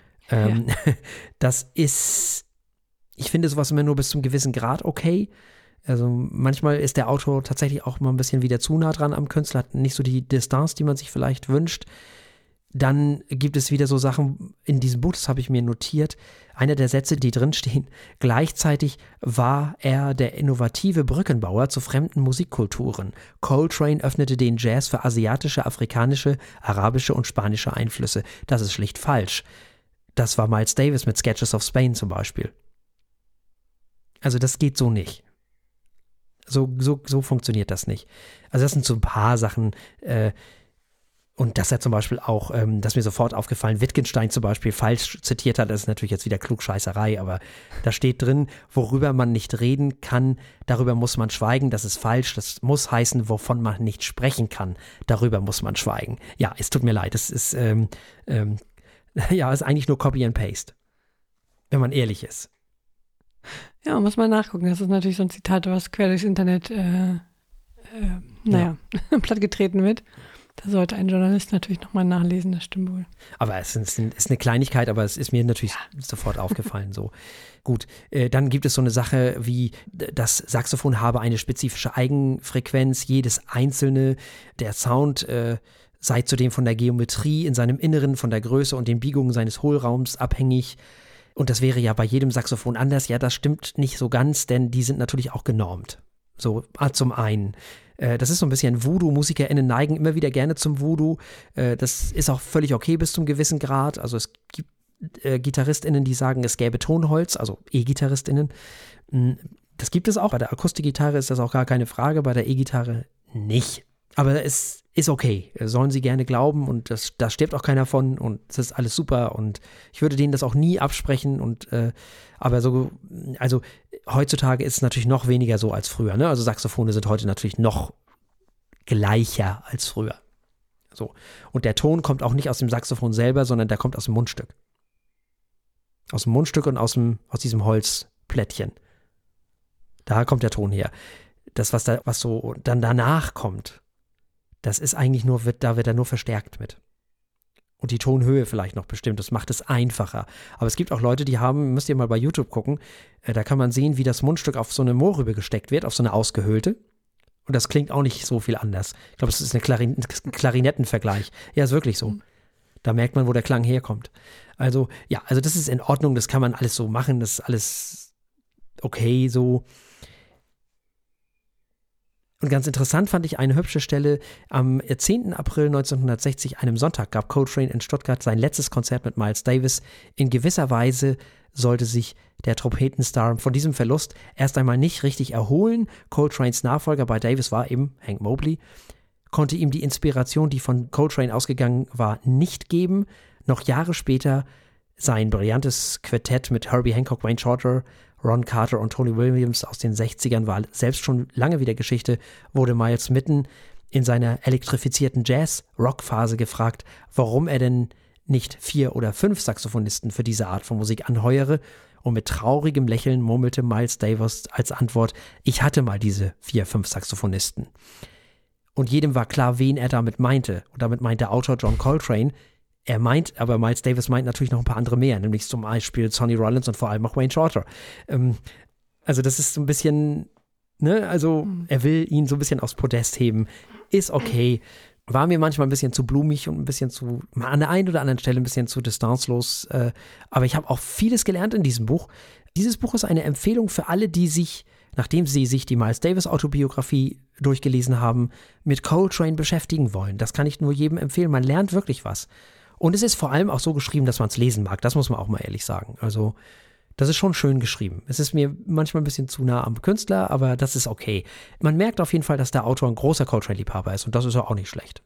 Das ist, ich finde sowas immer nur bis zum gewissen Grad okay. Also manchmal ist der Autor tatsächlich auch mal ein bisschen wieder zu nah dran am Künstler, hat nicht so die Distanz, die man sich vielleicht wünscht. Dann gibt es wieder so Sachen in diesem Buch, das habe ich mir notiert, einer der Sätze, die drinstehen, gleichzeitig war er der innovative Brückenbauer zu fremden Musikkulturen. Coltrane öffnete den Jazz für asiatische, afrikanische, arabische und spanische Einflüsse. Das ist schlicht falsch. Das war Miles Davis mit Sketches of Spain zum Beispiel. Also das geht so nicht. So funktioniert das nicht. Also das sind so ein paar Sachen, und dass er zum Beispiel auch, das ist mir sofort aufgefallen, Wittgenstein zum Beispiel falsch zitiert hat, das ist natürlich jetzt wieder Klugscheißerei, aber da steht drin, worüber man nicht reden kann, darüber muss man schweigen, das ist falsch, das muss heißen, wovon man nicht sprechen kann, darüber muss man schweigen. Ja, es tut mir leid, das ist, ist eigentlich nur Copy and Paste, wenn man ehrlich ist. Ja, muss man nachgucken, das ist natürlich so ein Zitat, was quer durchs Internet, plattgetreten wird. Da sollte ein Journalist natürlich nochmal nachlesen, das stimmt wohl. Aber es ist eine Kleinigkeit, aber es ist mir natürlich sofort aufgefallen. So. Gut, dann gibt es so eine Sache wie, das Saxophon habe eine spezifische Eigenfrequenz, jedes einzelne, der Sound sei zudem von der Geometrie in seinem Inneren, von der Größe und den Biegungen seines Hohlraums abhängig. Und das wäre ja bei jedem Saxophon anders. Ja, das stimmt nicht so ganz, denn die sind natürlich auch genormt. So, zum einen. Das ist so ein bisschen Voodoo. MusikerInnen neigen immer wieder gerne zum Voodoo. Das ist auch völlig okay bis zum gewissen Grad. Also es gibt GitarristInnen, die sagen, es gäbe Tonholz, also E-GitarristInnen. Das gibt es auch. Bei der Akustikgitarre ist das auch gar keine Frage, bei der E-Gitarre nicht. Aber es ist okay. Sollen sie gerne glauben und da stirbt auch keiner von und es ist alles super und ich würde denen das auch nie absprechen und aber so, also heutzutage ist es natürlich noch weniger so als früher, ne? Also Saxophone sind heute natürlich noch gleicher als früher. So. Und der Ton kommt auch nicht aus dem Saxophon selber, sondern der kommt aus dem Mundstück. Aus dem Mundstück und aus diesem Holzplättchen. Da kommt der Ton her. Das, was so dann danach kommt, das ist eigentlich da wird er nur verstärkt mit. Und die Tonhöhe vielleicht noch bestimmt, das macht es einfacher. Aber es gibt auch Leute, müsst ihr mal bei YouTube gucken, da kann man sehen, wie das Mundstück auf so eine Mohrrübe gesteckt wird, auf so eine ausgehöhlte. Und das klingt auch nicht so viel anders. Ich glaube, das ist ein Klarinettenvergleich. Ja, ist wirklich so. Da merkt man, wo der Klang herkommt. Also, ja, also das ist in Ordnung, das kann man alles so machen, das ist alles okay so. Und ganz interessant fand ich eine hübsche Stelle. Am 10. April 1960, einem Sonntag, gab Coltrane in Stuttgart sein letztes Konzert mit Miles Davis. In gewisser Weise sollte sich der Trompetenstar von diesem Verlust erst einmal nicht richtig erholen. Coltranes Nachfolger bei Davis war eben Hank Mobley, konnte ihm die Inspiration, die von Coltrane ausgegangen war, nicht geben. Noch Jahre später sein brillantes Quartett mit Herbie Hancock, Wayne Shorter, Ron Carter und Tony Williams aus den 60ern war selbst schon lange wieder Geschichte, wurde Miles mitten in seiner elektrifizierten Jazz-Rock-Phase gefragt, warum er denn nicht 4 oder 5 Saxophonisten für diese Art von Musik anheuere. Und mit traurigem Lächeln murmelte Miles Davis als Antwort, ich hatte mal diese 4, 5 Saxophonisten. Und jedem war klar, wen er damit meinte. Und damit meint der Autor John Coltrane. Aber Miles Davis meint natürlich noch ein paar andere mehr, nämlich zum Beispiel Sonny Rollins und vor allem auch Wayne Shorter. Also das ist so ein bisschen, ne, also er will ihn so ein bisschen aufs Podest heben. Ist okay. War mir manchmal ein bisschen zu blumig und ein bisschen zu, mal an der einen oder anderen Stelle ein bisschen zu distanzlos. Aber ich habe auch vieles gelernt in diesem Buch. Dieses Buch ist eine Empfehlung für alle, die sich, nachdem sie sich die Miles Davis Autobiografie durchgelesen haben, mit Coltrane beschäftigen wollen. Das kann ich nur jedem empfehlen. Man lernt wirklich was. Und es ist vor allem auch so geschrieben, dass man es lesen mag. Das muss man auch mal ehrlich sagen. Also das ist schon schön geschrieben. Es ist mir manchmal ein bisschen zu nah am Künstler, aber das ist okay. Man merkt auf jeden Fall, dass der Autor ein großer Coltrane-Liebhaber ist und das ist auch nicht schlecht.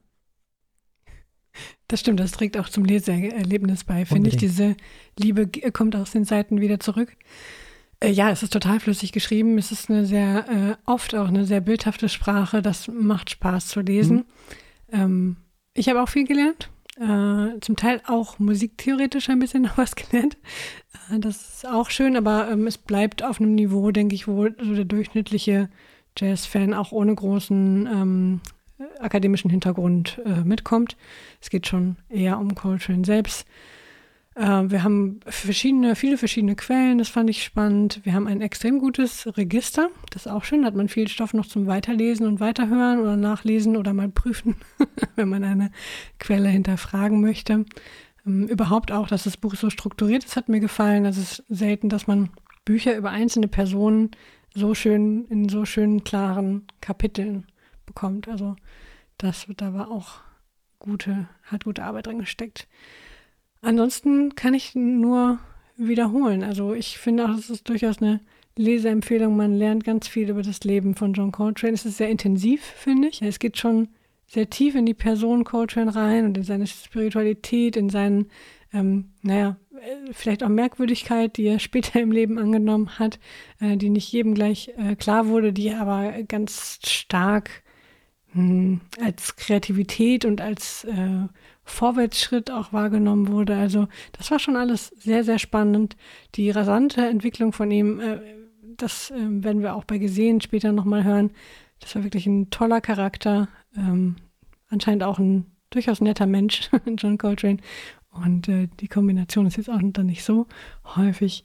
Das stimmt, das trägt auch zum Leseerlebnis bei, finde ich. Diese Liebe kommt aus den Seiten wieder zurück. Ja, es ist total flüssig geschrieben. Es ist eine sehr, oft auch eine sehr bildhafte Sprache. Das macht Spaß zu lesen. Ich habe auch viel gelernt. Zum Teil auch musiktheoretisch ein bisschen noch was gelernt. Das ist auch schön, aber es bleibt auf einem Niveau, denke ich, wo so der durchschnittliche Jazz-Fan auch ohne großen akademischen Hintergrund mitkommt. Es geht schon eher um Coltrane selbst. Wir haben viele verschiedene Quellen, das fand ich spannend. Wir haben ein extrem gutes Register, das ist auch schön, da hat man viel Stoff noch zum Weiterlesen und Weiterhören oder Nachlesen oder mal prüfen, wenn man eine Quelle hinterfragen möchte. Überhaupt auch, dass das Buch so strukturiert ist, hat mir gefallen. Es ist selten, dass man Bücher über einzelne Personen so schön in so schönen, klaren Kapiteln bekommt. Also da war auch gute Arbeit drin gesteckt. Ansonsten kann ich nur wiederholen. Also ich finde auch, es ist durchaus eine Leseempfehlung. Man lernt ganz viel über das Leben von John Coltrane. Es ist sehr intensiv, finde ich. Es geht schon sehr tief in die Person Coltrane rein und in seine Spiritualität, in seinen, vielleicht auch Merkwürdigkeit, die er später im Leben angenommen hat, die nicht jedem gleich klar wurde, die aber ganz stark als Kreativität und als Vorwärtsschritt auch wahrgenommen wurde. Also das war schon alles sehr, sehr spannend. Die rasante Entwicklung von ihm, das werden wir auch bei Gesehen später nochmal hören. Das war wirklich ein toller Charakter. Anscheinend auch ein durchaus netter Mensch, John Coltrane. Und die Kombination ist jetzt auch dann nicht so häufig.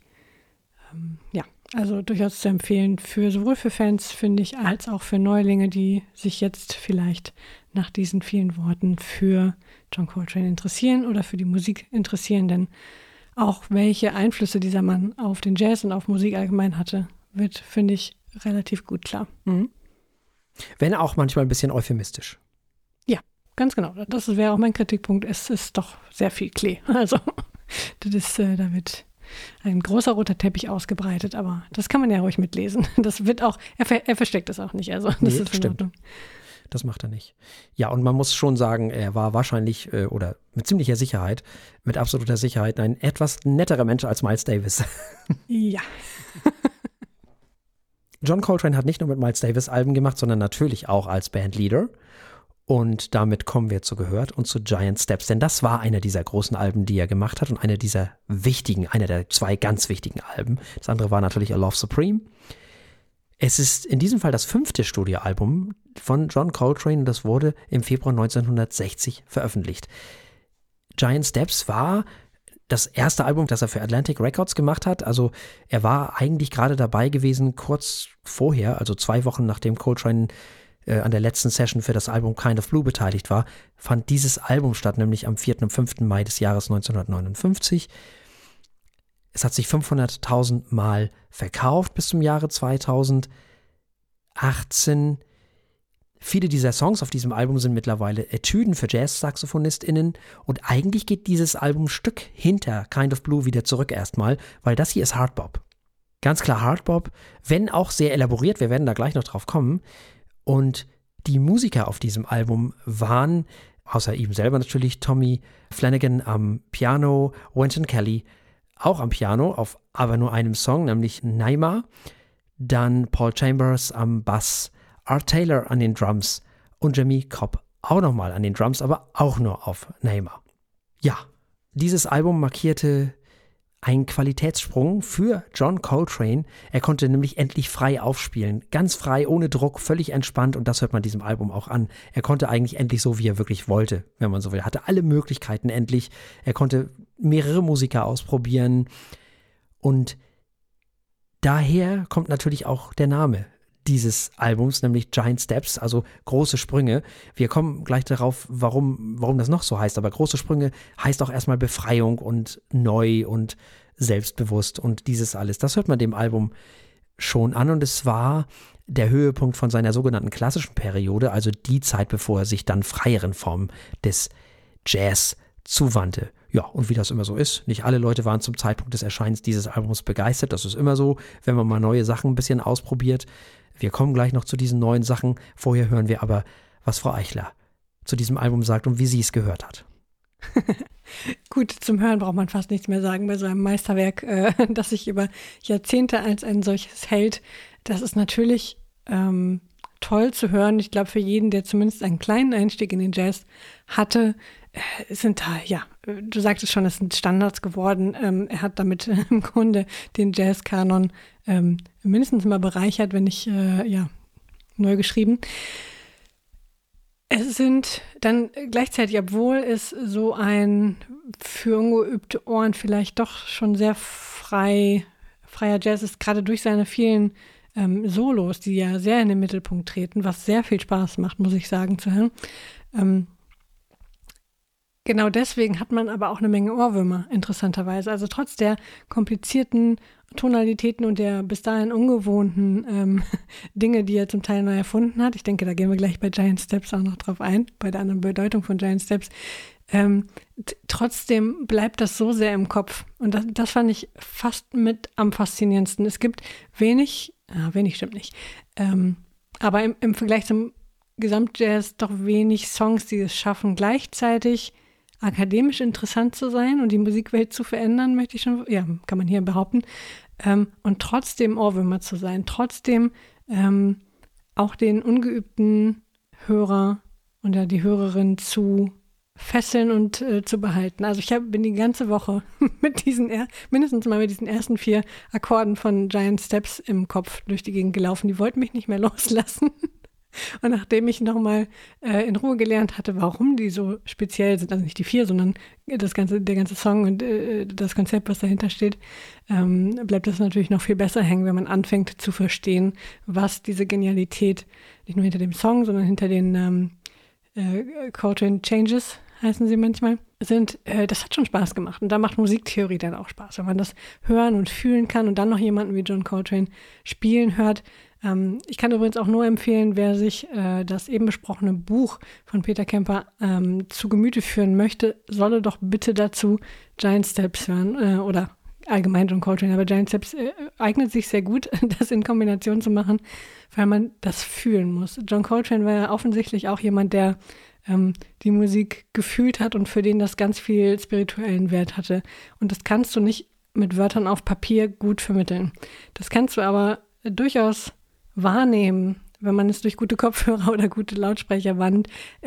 Also durchaus zu empfehlen, sowohl für Fans, finde ich, als auch für Neulinge, die sich jetzt vielleicht nach diesen vielen Worten für John Coltrane interessieren oder für die Musik interessieren. Denn auch welche Einflüsse dieser Mann auf den Jazz und auf Musik allgemein hatte, wird, finde ich, relativ gut klar. Wenn auch manchmal ein bisschen euphemistisch. Ja, ganz genau. Das wäre auch mein Kritikpunkt. Es ist doch sehr viel Klee. Also da wird ein großer roter Teppich ausgebreitet, aber das kann man ja ruhig mitlesen. Das wird auch, er versteckt das auch nicht. Also das ist in Ordnung. Das macht er nicht. Ja, und man muss schon sagen, er war wahrscheinlich oder mit ziemlicher Sicherheit, mit absoluter Sicherheit ein etwas netterer Mensch als Miles Davis. Ja. John Coltrane hat nicht nur mit Miles Davis Alben gemacht, sondern natürlich auch als Bandleader. Und damit kommen wir zu Gehört und zu Giant Steps, denn das war einer dieser großen Alben, die er gemacht hat und einer der 2 ganz wichtigen Alben. Das andere war natürlich A Love Supreme. Es ist in diesem Fall das 5. Studioalbum von John Coltrane und das wurde im Februar 1960 veröffentlicht. Giant Steps war das erste Album, das er für Atlantic Records gemacht hat. Also er war eigentlich gerade dabei gewesen, kurz vorher, also 2 Wochen nachdem Coltrane an der letzten Session für das Album Kind of Blue beteiligt war, fand dieses Album statt, nämlich am 4. und 5. Mai des Jahres 1959. Es hat sich 500.000 Mal verkauft bis zum Jahre 2018. Viele dieser Songs auf diesem Album sind mittlerweile Etüden für Jazz-SaxophonistInnen und eigentlich geht dieses Album ein Stück hinter Kind of Blue wieder zurück erstmal, weil das hier ist Hardbop. Ganz klar Hardbop, wenn auch sehr elaboriert, wir werden da gleich noch drauf kommen. Und die Musiker auf diesem Album waren, außer ihm selber natürlich, Tommy Flanagan am Piano, Wynton Kelly auch am Piano, auf aber nur einem Song, nämlich Naima, dann Paul Chambers am Bass, Art Taylor an den Drums und Jimmy Cobb auch nochmal an den Drums, aber auch nur auf Naima. Ja, dieses Album markierte einen Qualitätssprung für John Coltrane. Er konnte nämlich endlich frei aufspielen. Ganz frei, ohne Druck, völlig entspannt. Und das hört man diesem Album auch an. Er konnte eigentlich endlich so, wie er wirklich wollte, wenn man so will. Er hatte alle Möglichkeiten endlich. Er konnte mehrere Musiker ausprobieren. Und daher kommt natürlich auch der Name dieses Albums, nämlich Giant Steps, also große Sprünge. Wir kommen gleich darauf, warum das noch so heißt, aber große Sprünge heißt auch erstmal Befreiung und neu und selbstbewusst und dieses alles. Das hört man dem Album schon an und es war der Höhepunkt von seiner sogenannten klassischen Periode, also die Zeit, bevor er sich dann freieren Formen des Jazz zuwandte. Ja, und wie das immer so ist, nicht alle Leute waren zum Zeitpunkt des Erscheinens dieses Albums begeistert. Das ist immer so, wenn man mal neue Sachen ein bisschen ausprobiert. Wir kommen gleich noch zu diesen neuen Sachen. Vorher hören wir aber, was Frau Eichler zu diesem Album sagt und wie sie es gehört hat. Gut, zum Hören braucht man fast nichts mehr sagen bei so einem Meisterwerk, das sich über Jahrzehnte als ein solches hält. Das ist natürlich toll zu hören. Ich glaube, für jeden, der zumindest einen kleinen Einstieg in den Jazz hatte, sind da, ja, du sagtest schon, es sind Standards geworden. Er hat damit im Grunde den Jazzkanon mindestens mal bereichert, wenn nicht, neu geschrieben. Es sind dann gleichzeitig, obwohl es so ein für ungeübte Ohren vielleicht doch schon sehr freier Jazz ist, gerade durch seine vielen Solos, die ja sehr in den Mittelpunkt treten, was sehr viel Spaß macht, muss ich sagen, zu hören. Genau deswegen hat man aber auch eine Menge Ohrwürmer, interessanterweise. Also trotz der komplizierten Tonalitäten und der bis dahin ungewohnten Dinge, die er zum Teil neu erfunden hat. Ich denke, da gehen wir gleich bei Giant Steps auch noch drauf ein, bei der anderen Bedeutung von Giant Steps. Trotzdem bleibt das so sehr im Kopf. Und das fand ich fast mit am faszinierendsten. Es gibt wenig stimmt nicht, aber im Vergleich zum Gesamtjazz doch wenig Songs, die es schaffen, gleichzeitig akademisch interessant zu sein und die Musikwelt zu verändern, möchte ich schon, ja, kann man hier behaupten, und trotzdem Ohrwürmer zu sein, trotzdem auch den ungeübten Hörer und ja, die Hörerin zu fesseln und zu behalten. Also ich bin die ganze Woche mindestens mal mit diesen ersten 4 Akkorden von Giant Steps im Kopf durch die Gegend gelaufen. Die wollten mich nicht mehr loslassen. Und nachdem ich nochmal in Ruhe gelernt hatte, warum die so speziell sind, also nicht die 4, sondern der ganze Song und das Konzept, was dahinter steht, bleibt das natürlich noch viel besser hängen, wenn man anfängt zu verstehen, was diese Genialität nicht nur hinter dem Song, sondern hinter den Coltrane Changes, heißen sie manchmal, sind. Das hat schon Spaß gemacht. Und da macht Musiktheorie dann auch Spaß, wenn man das hören und fühlen kann und dann noch jemanden wie John Coltrane spielen hört. Ich kann übrigens auch nur empfehlen, wer sich das eben besprochene Buch von Peter Kemper zu Gemüte führen möchte, solle doch bitte dazu Giant Steps hören oder allgemein John Coltrane. Aber Giant Steps eignet sich sehr gut, das in Kombination zu machen, weil man das fühlen muss. John Coltrane war ja offensichtlich auch jemand, der die Musik gefühlt hat und für den das ganz viel spirituellen Wert hatte. Und das kannst du nicht mit Wörtern auf Papier gut vermitteln. Das kannst du aber durchaus wahrnehmen, wenn man es durch gute Kopfhörer oder gute Lautsprecher wahrnimmt.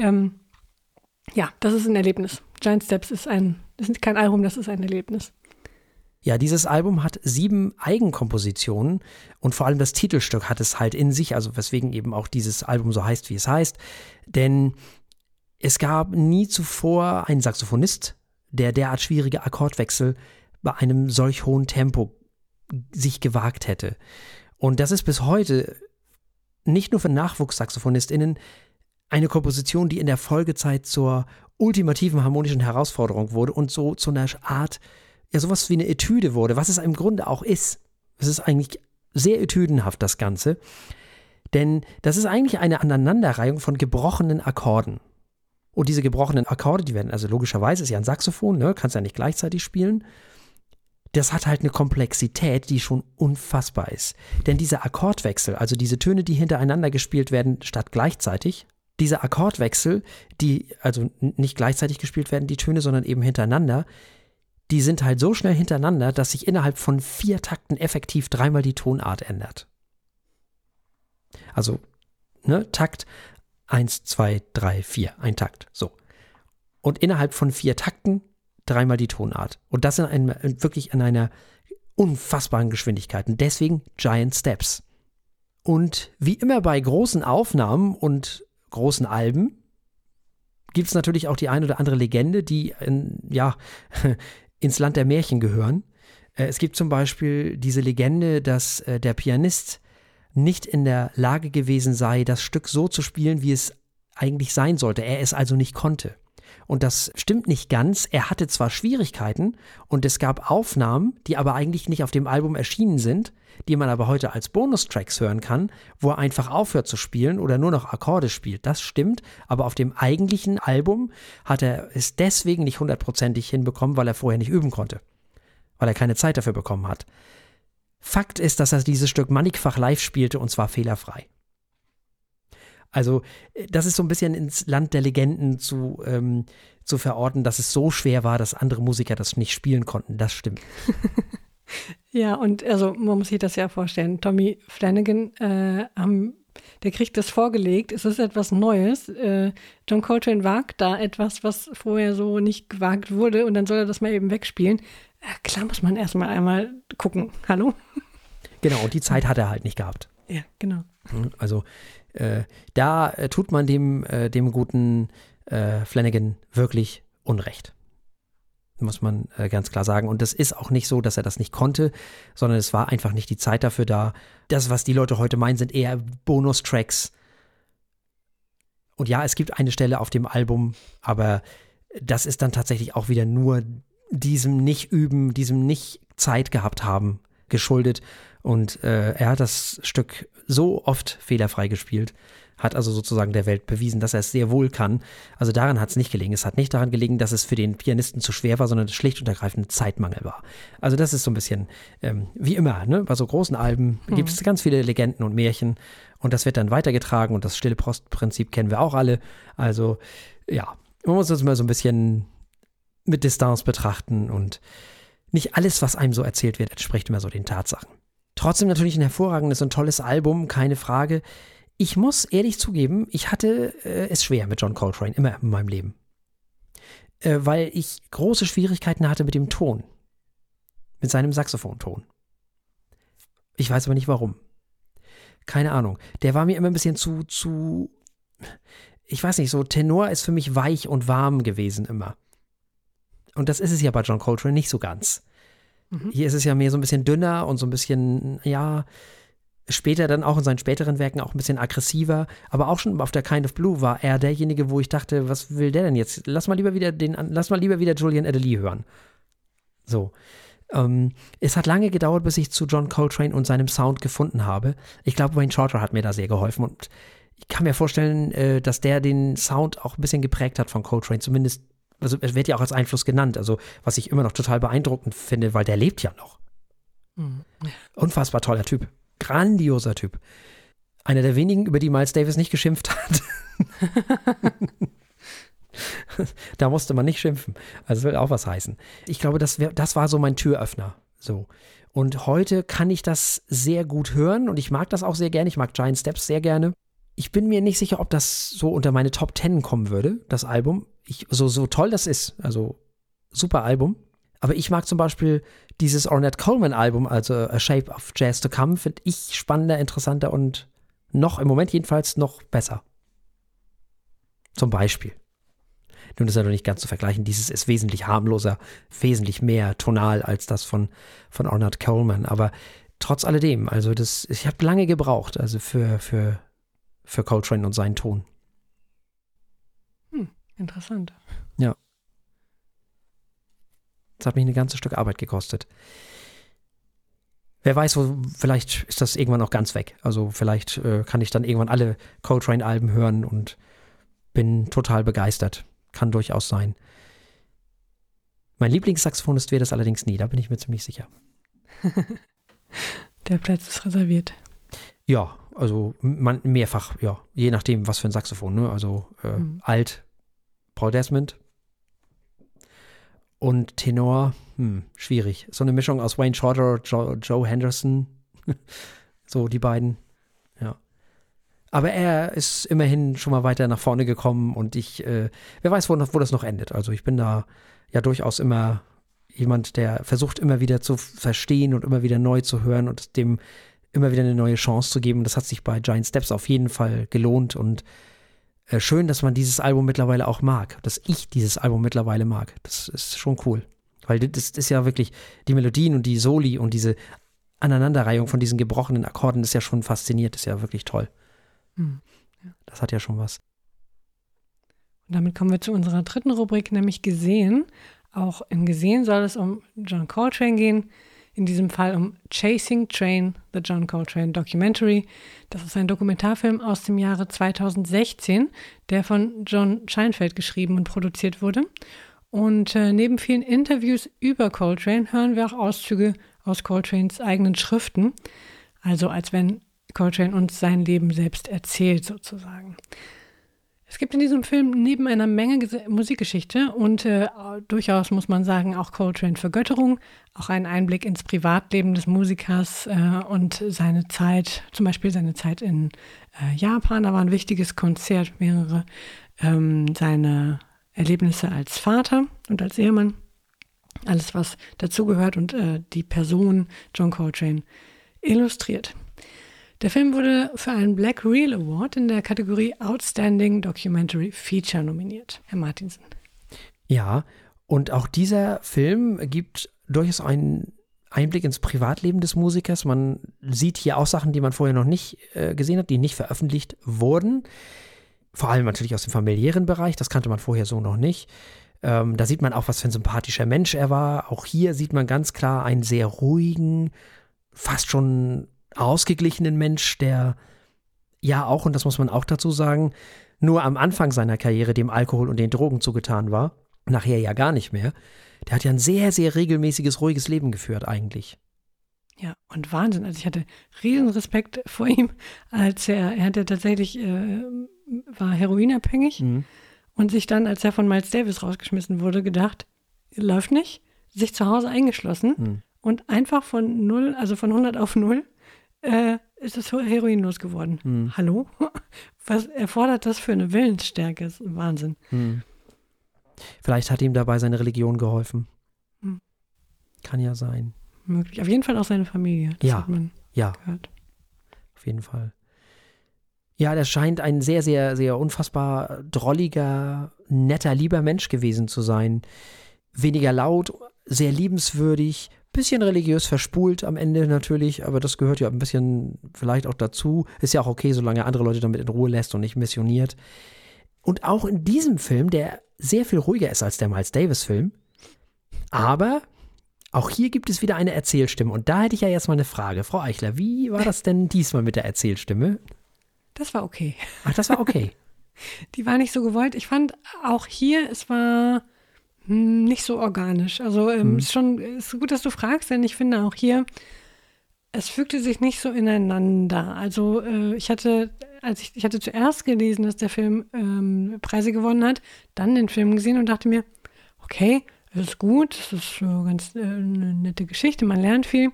Ja, das ist ein Erlebnis. Giant Steps ist kein Album, das ist ein Erlebnis. Ja, dieses Album hat 7 Eigenkompositionen und vor allem das Titelstück hat es halt in sich, also weswegen eben auch dieses Album so heißt, wie es heißt. Denn es gab nie zuvor einen Saxophonist, der derart schwierige Akkordwechsel bei einem solch hohen Tempo sich gewagt hätte. Und das ist bis heute nicht nur für NachwuchssaxophonistInnen eine Komposition, die in der Folgezeit zur ultimativen harmonischen Herausforderung wurde und so zu einer Art, ja, sowas wie eine Etüde wurde, was es im Grunde auch ist. Es ist eigentlich sehr etüdenhaft, das Ganze. Denn das ist eigentlich eine Aneinanderreihung von gebrochenen Akkorden. Und diese gebrochenen Akkorde, die werden, also logischerweise ist ja ein Saxophon, ne, kannst ja nicht gleichzeitig spielen. Das hat halt eine Komplexität, die schon unfassbar ist. Denn dieser Akkordwechsel, also diese Töne, die hintereinander gespielt werden, statt gleichzeitig, diese Akkordwechsel, die also nicht gleichzeitig gespielt werden, die Töne, sondern eben hintereinander, die sind halt so schnell hintereinander, dass sich innerhalb von 4 Takten effektiv 3-mal die Tonart ändert. Also, ne, Takt 1, 2, 3, 4, ein Takt, so. Und innerhalb von 4 Takten dreimal die Tonart. Und das wirklich in einer unfassbaren Geschwindigkeit. Und deswegen Giant Steps. Und wie immer bei großen Aufnahmen und großen Alben gibt es natürlich auch die ein oder andere Legende, die ins Land der Märchen gehören. Es gibt zum Beispiel diese Legende, dass der Pianist nicht in der Lage gewesen sei, das Stück so zu spielen, wie es eigentlich sein sollte. Er es also nicht konnte. Und das stimmt nicht ganz. Er hatte zwar Schwierigkeiten und es gab Aufnahmen, die aber eigentlich nicht auf dem Album erschienen sind, die man aber heute als Bonustracks hören kann, wo er einfach aufhört zu spielen oder nur noch Akkorde spielt. Das stimmt, aber auf dem eigentlichen Album hat er es deswegen nicht 100%ig hinbekommen, weil er vorher nicht üben konnte. Weil er keine Zeit dafür bekommen hat. Fakt ist, dass er dieses Stück mannigfach live spielte und zwar fehlerfrei. Also das ist so ein bisschen ins Land der Legenden zu verorten, dass es so schwer war, dass andere Musiker das nicht spielen konnten. Das stimmt. Ja, und also man muss sich das ja vorstellen. Tommy Flanagan, der kriegt das vorgelegt. Es ist etwas Neues. John Coltrane wagt da etwas, was vorher so nicht gewagt wurde und dann soll er das mal eben wegspielen. Klar muss man erstmal einmal gucken. Hallo? Genau, und die Zeit hat er halt nicht gehabt. Ja, genau. Also da tut man dem guten Flanagan wirklich Unrecht. Muss man ganz klar sagen. Und das ist auch nicht so, dass er das nicht konnte, sondern es war einfach nicht die Zeit dafür da. Das, was die Leute heute meinen, sind eher Bonustracks. Und ja, es gibt eine Stelle auf dem Album, aber das ist dann tatsächlich auch wieder nur diesem Nicht-Üben, diesem Nicht-Zeit gehabt haben geschuldet. Und er hat das Stück so oft fehlerfrei gespielt, hat also sozusagen der Welt bewiesen, dass er es sehr wohl kann. Also daran hat es nicht gelegen. Es hat nicht daran gelegen, dass es für den Pianisten zu schwer war, sondern schlicht und ergreifend Zeitmangel war. Also das ist so ein bisschen wie immer, ne? Bei so großen Alben gibt es ganz viele Legenden und Märchen und das wird dann weitergetragen und das stille Postprinzip kennen wir auch alle. Also ja, man muss das mal so ein bisschen mit Distanz betrachten und nicht alles, was einem so erzählt wird, entspricht immer so den Tatsachen. Trotzdem natürlich ein hervorragendes und tolles Album, keine Frage. Ich muss ehrlich zugeben, ich hatte es schwer mit John Coltrane, immer in meinem Leben. Weil ich große Schwierigkeiten hatte mit dem Ton. Mit seinem Saxophonton. Ich weiß aber nicht warum. Keine Ahnung. Der war mir immer ein bisschen zu ich weiß nicht, so Tenor ist für mich weich und warm gewesen immer. Und das ist es ja bei John Coltrane nicht so ganz. Hier ist es ja mehr so ein bisschen dünner und so ein bisschen, ja, später dann auch in seinen späteren Werken auch ein bisschen aggressiver, aber auch schon auf der Kind of Blue war er derjenige, wo ich dachte, was will der denn jetzt? Lass mal lieber wieder Julian Adderley hören. So. Es hat lange gedauert, bis ich zu John Coltrane und seinem Sound gefunden habe. Ich glaube, Wayne Shorter hat mir da sehr geholfen und ich kann mir vorstellen, dass der den Sound auch ein bisschen geprägt hat von Coltrane, zumindest, also es wird ja auch als Einfluss genannt, also was ich immer noch total beeindruckend finde, weil der lebt ja noch. Unfassbar toller Typ. Grandioser Typ. Einer der wenigen, über die Miles Davis nicht geschimpft hat. Da musste man nicht schimpfen. Also das will auch was heißen. Ich glaube, das war so mein Türöffner. So. Und heute kann ich das sehr gut hören und ich mag das auch sehr gerne. Ich mag Giant Steps sehr gerne. Ich bin mir nicht sicher, ob das so unter meine Top 10 kommen würde, das Album. So toll das ist. Also super Album. Aber ich mag zum Beispiel dieses Ornette Coleman-Album, also A Shape of Jazz to Come, finde ich spannender, interessanter und noch, im Moment jedenfalls, noch besser. Zum Beispiel. Nun ist ja noch nicht ganz zu vergleichen. Dieses ist wesentlich harmloser, wesentlich mehr tonal als das von Ornette Coleman. Aber trotz alledem, also ich habe lange gebraucht, also für Coltrane und seinen Ton. Interessant. Ja. Das hat mich ein ganzes Stück Arbeit gekostet. Wer weiß, vielleicht ist das irgendwann auch ganz weg. Also vielleicht kann ich dann irgendwann alle Coltrane-Alben hören und bin total begeistert. Kann durchaus sein. Mein Lieblingssaxophonist wäre das allerdings nie, da bin ich mir ziemlich sicher. Der Platz ist reserviert. Ja, also mehrfach, ja. Je nachdem, was für ein Saxophon, ne? Also alt, Paul Desmond. Und Tenor, schwierig. So eine Mischung aus Wayne Shorter, Joe Henderson. So die beiden, ja. Aber er ist immerhin schon mal weiter nach vorne gekommen und wer weiß, wo das noch endet. Also ich bin da ja durchaus immer jemand, der versucht immer wieder zu verstehen und immer wieder neu zu hören und dem immer wieder eine neue Chance zu geben. Das hat sich bei Giant Steps auf jeden Fall gelohnt und schön, dass man dieses Album mittlerweile auch mag, dass ich dieses Album mittlerweile mag. Das ist schon cool, weil das ist ja wirklich die Melodien und die Soli und diese Aneinanderreihung von diesen gebrochenen Akkorden ist ja schon faszinierend, ist ja wirklich toll. Ja. Das hat ja schon was. Und damit kommen wir zu unserer dritten Rubrik, nämlich Gesehen. Auch in Gesehen soll es um John Coltrane gehen. In diesem Fall um Chasing Train, The John Coltrane Documentary. Das ist ein Dokumentarfilm aus dem Jahre 2016, der von John Scheinfeld geschrieben und produziert wurde. Und neben vielen Interviews über Coltrane hören wir auch Auszüge aus Coltranes eigenen Schriften. Also als wenn Coltrane uns sein Leben selbst erzählt sozusagen. Es gibt in diesem Film neben einer Menge Musikgeschichte und durchaus, muss man sagen, auch Coltrane-Vergötterung, auch einen Einblick ins Privatleben des Musikers und seine Zeit, zum Beispiel seine Zeit in Japan, da war ein wichtiges Konzert, mehrere seine Erlebnisse als Vater und als Ehemann, alles was dazugehört und die Person John Coltrane illustriert. Der Film wurde für einen Black Reel Award in der Kategorie Outstanding Documentary Feature nominiert. Herr Martinsen. Ja, und auch dieser Film gibt durchaus einen Einblick ins Privatleben des Musikers. Man sieht hier auch Sachen, die man vorher noch nicht gesehen hat, die nicht veröffentlicht wurden. Vor allem natürlich aus dem familiären Bereich, das kannte man vorher so noch nicht. Da sieht man auch, was für ein sympathischer Mensch er war. Auch hier sieht man ganz klar einen sehr ruhigen, fast schon ausgeglichenen Mensch, der ja auch, und das muss man auch dazu sagen, nur am Anfang seiner Karriere dem Alkohol und den Drogen zugetan war, nachher ja gar nicht mehr. Der hat ja ein sehr, sehr regelmäßiges, ruhiges Leben geführt eigentlich. Ja, und Wahnsinn. Also ich hatte riesen Respekt vor ihm, als er hat ja tatsächlich, war heroinabhängig und sich dann, als er von Miles Davis rausgeschmissen wurde, gedacht, läuft nicht, sich zu Hause eingeschlossen und einfach von 0, also von 100 auf 0, ist das Heroin losgeworden. Hallo? Was erfordert das für eine Willensstärke? Das ist ein Wahnsinn. Vielleicht hat ihm dabei seine Religion geholfen. Kann ja sein. Möglich. Auf jeden Fall auch seine Familie. Das hat man gehört. Auf jeden Fall. Ja, das scheint ein sehr, sehr, sehr unfassbar drolliger, netter, lieber Mensch gewesen zu sein. Weniger laut, sehr liebenswürdig, bisschen religiös verspult am Ende natürlich, aber das gehört ja ein bisschen vielleicht auch dazu. Ist ja auch okay, solange er andere Leute damit in Ruhe lässt und nicht missioniert. Und auch in diesem Film, der sehr viel ruhiger ist als der Miles Davis-Film, aber auch hier gibt es wieder eine Erzählstimme. Und da hätte ich ja jetzt mal eine Frage. Frau Eichler, wie war das denn diesmal mit der Erzählstimme? Das war okay. Ach, das war okay. Die war nicht so gewollt. Ich fand auch hier, es war nicht so organisch. Also ist gut, dass du fragst, denn ich finde auch hier, es fügte sich nicht so ineinander. Also ich hatte zuerst gelesen, dass der Film Preise gewonnen hat, dann den Film gesehen und dachte mir, okay, das ist gut, das ist ganz eine nette Geschichte, man lernt viel.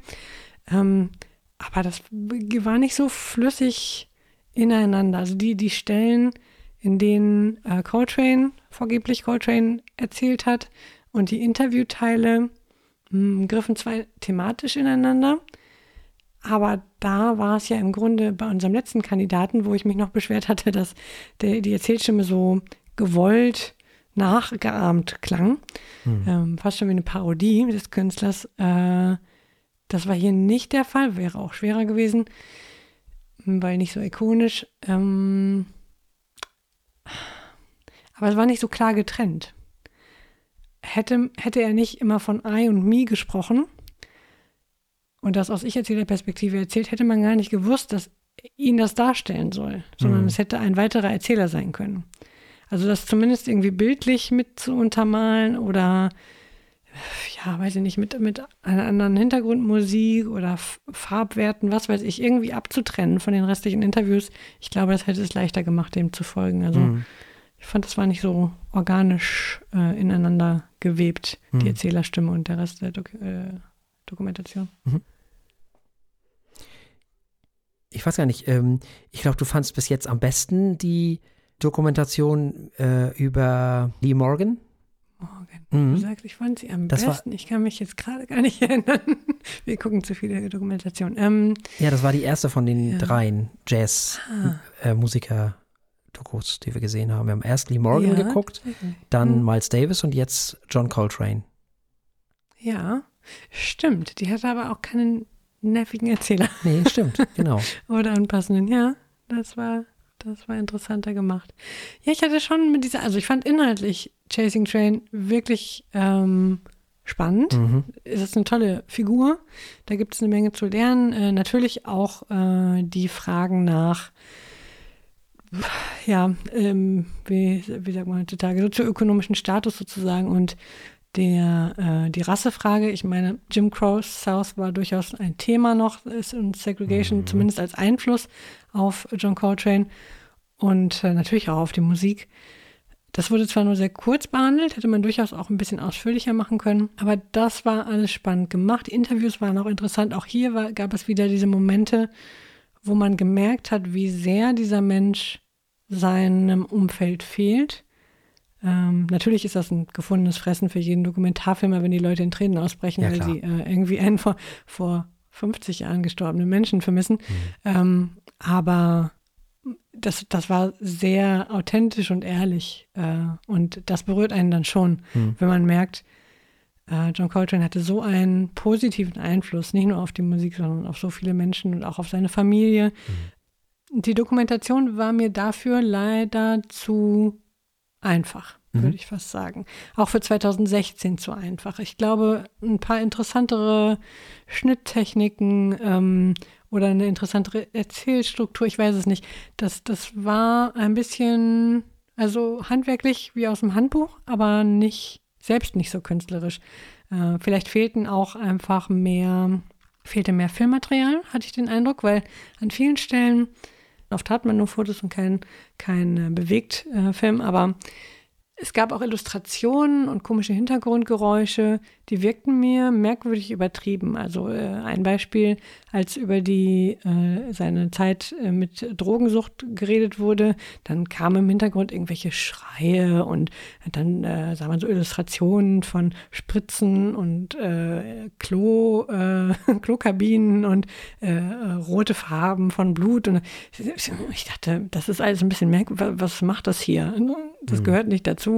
Aber das war nicht so flüssig ineinander. Also die Stellen, in denen vorgeblich Coltrane erzählt hat und die Interviewteile griffen zwar thematisch ineinander, aber da war es ja im Grunde bei unserem letzten Kandidaten, wo ich mich noch beschwert hatte, dass die Erzählstimme so gewollt nachgeahmt klang. Fast schon wie eine Parodie des Künstlers. Das war hier nicht der Fall, wäre auch schwerer gewesen, weil nicht so ikonisch. Aber es war nicht so klar getrennt. Hätte er nicht immer von I und me gesprochen und das aus Ich-Erzähler-Perspektive erzählt, hätte man gar nicht gewusst, dass ihn das darstellen soll, sondern es hätte ein weiterer Erzähler sein können. Also das zumindest irgendwie bildlich mit zu untermalen oder, ja, weiß ich nicht, mit einer anderen Hintergrundmusik oder Farbwerten, was weiß ich, irgendwie abzutrennen von den restlichen Interviews. Ich glaube, das hätte es leichter gemacht, dem zu folgen. Also ich fand, das war nicht so organisch ineinander gewebt, die Erzählerstimme und der Rest der Dokumentation. Ich weiß gar nicht, ich glaube, du fandst bis jetzt am besten die Dokumentation über Lee Morgan. Morgan. Mhm. Du sagst, ich fand sie am Das war- besten. Ich kann mich jetzt gerade gar nicht erinnern. Wir gucken zu viele Dokumentationen. Ja, das war die erste von den Ja. 3 Jazz-Musiker-Dokus, die wir gesehen haben. Wir haben erst Lee Morgan Ja, geguckt, tatsächlich. dann Miles Davis und jetzt John Coltrane. Ja, stimmt. Die hatte aber auch keinen nervigen Erzähler Nee, stimmt, genau. oder einen passenden. Ja, das war interessanter gemacht. Ja, ich hatte schon mit dieser, also ich fand inhaltlich Chasing Train wirklich spannend. Mhm. Es ist eine tolle Figur. Da gibt es eine Menge zu lernen. Natürlich auch die Fragen nach, ja, wie sagt man heutzutage, sozioökonomischen Status sozusagen und die Rassefrage. Ich meine, Jim Crow South war durchaus ein Thema noch, ist in Segregation zumindest als Einfluss auf John Coltrane und natürlich auch auf die Musik. Das wurde zwar nur sehr kurz behandelt, hätte man durchaus auch ein bisschen ausführlicher machen können, aber das war alles spannend gemacht. Die Interviews waren auch interessant. Auch hier gab es wieder diese Momente, wo man gemerkt hat, wie sehr dieser Mensch seinem Umfeld fehlt. Natürlich ist das ein gefundenes Fressen für jeden Dokumentarfilmer, wenn die Leute in Tränen ausbrechen, Ja, weil klar. sie irgendwie einen vor 50 Jahren gestorbenen Menschen vermissen. Aber das war sehr authentisch und ehrlich. Und das berührt einen dann schon, wenn man merkt, John Coltrane hatte so einen positiven Einfluss, nicht nur auf die Musik, sondern auf so viele Menschen und auch auf seine Familie. Die Dokumentation war mir dafür leider zu einfach, würde ich fast sagen. Auch für 2016 zu einfach. Ich glaube, ein paar interessantere Schnitttechniken oder eine interessantere Erzählstruktur, ich weiß es nicht. Das war ein bisschen, also handwerklich wie aus dem Handbuch, aber selbst nicht so künstlerisch. Vielleicht fehlte mehr Filmmaterial, hatte ich den Eindruck, weil an vielen Stellen, oft hat man nur Fotos und kein Bewegtfilm, aber es gab auch Illustrationen und komische Hintergrundgeräusche, die wirkten mir merkwürdig übertrieben. Also ein Beispiel, als über seine Zeit mit Drogensucht geredet wurde, dann kamen im Hintergrund irgendwelche Schreie und dann sah man so Illustrationen von Spritzen und Klokabinen und rote Farben von Blut. Und ich dachte, das ist alles ein bisschen merkwürdig. Was macht das hier? Das gehört nicht dazu.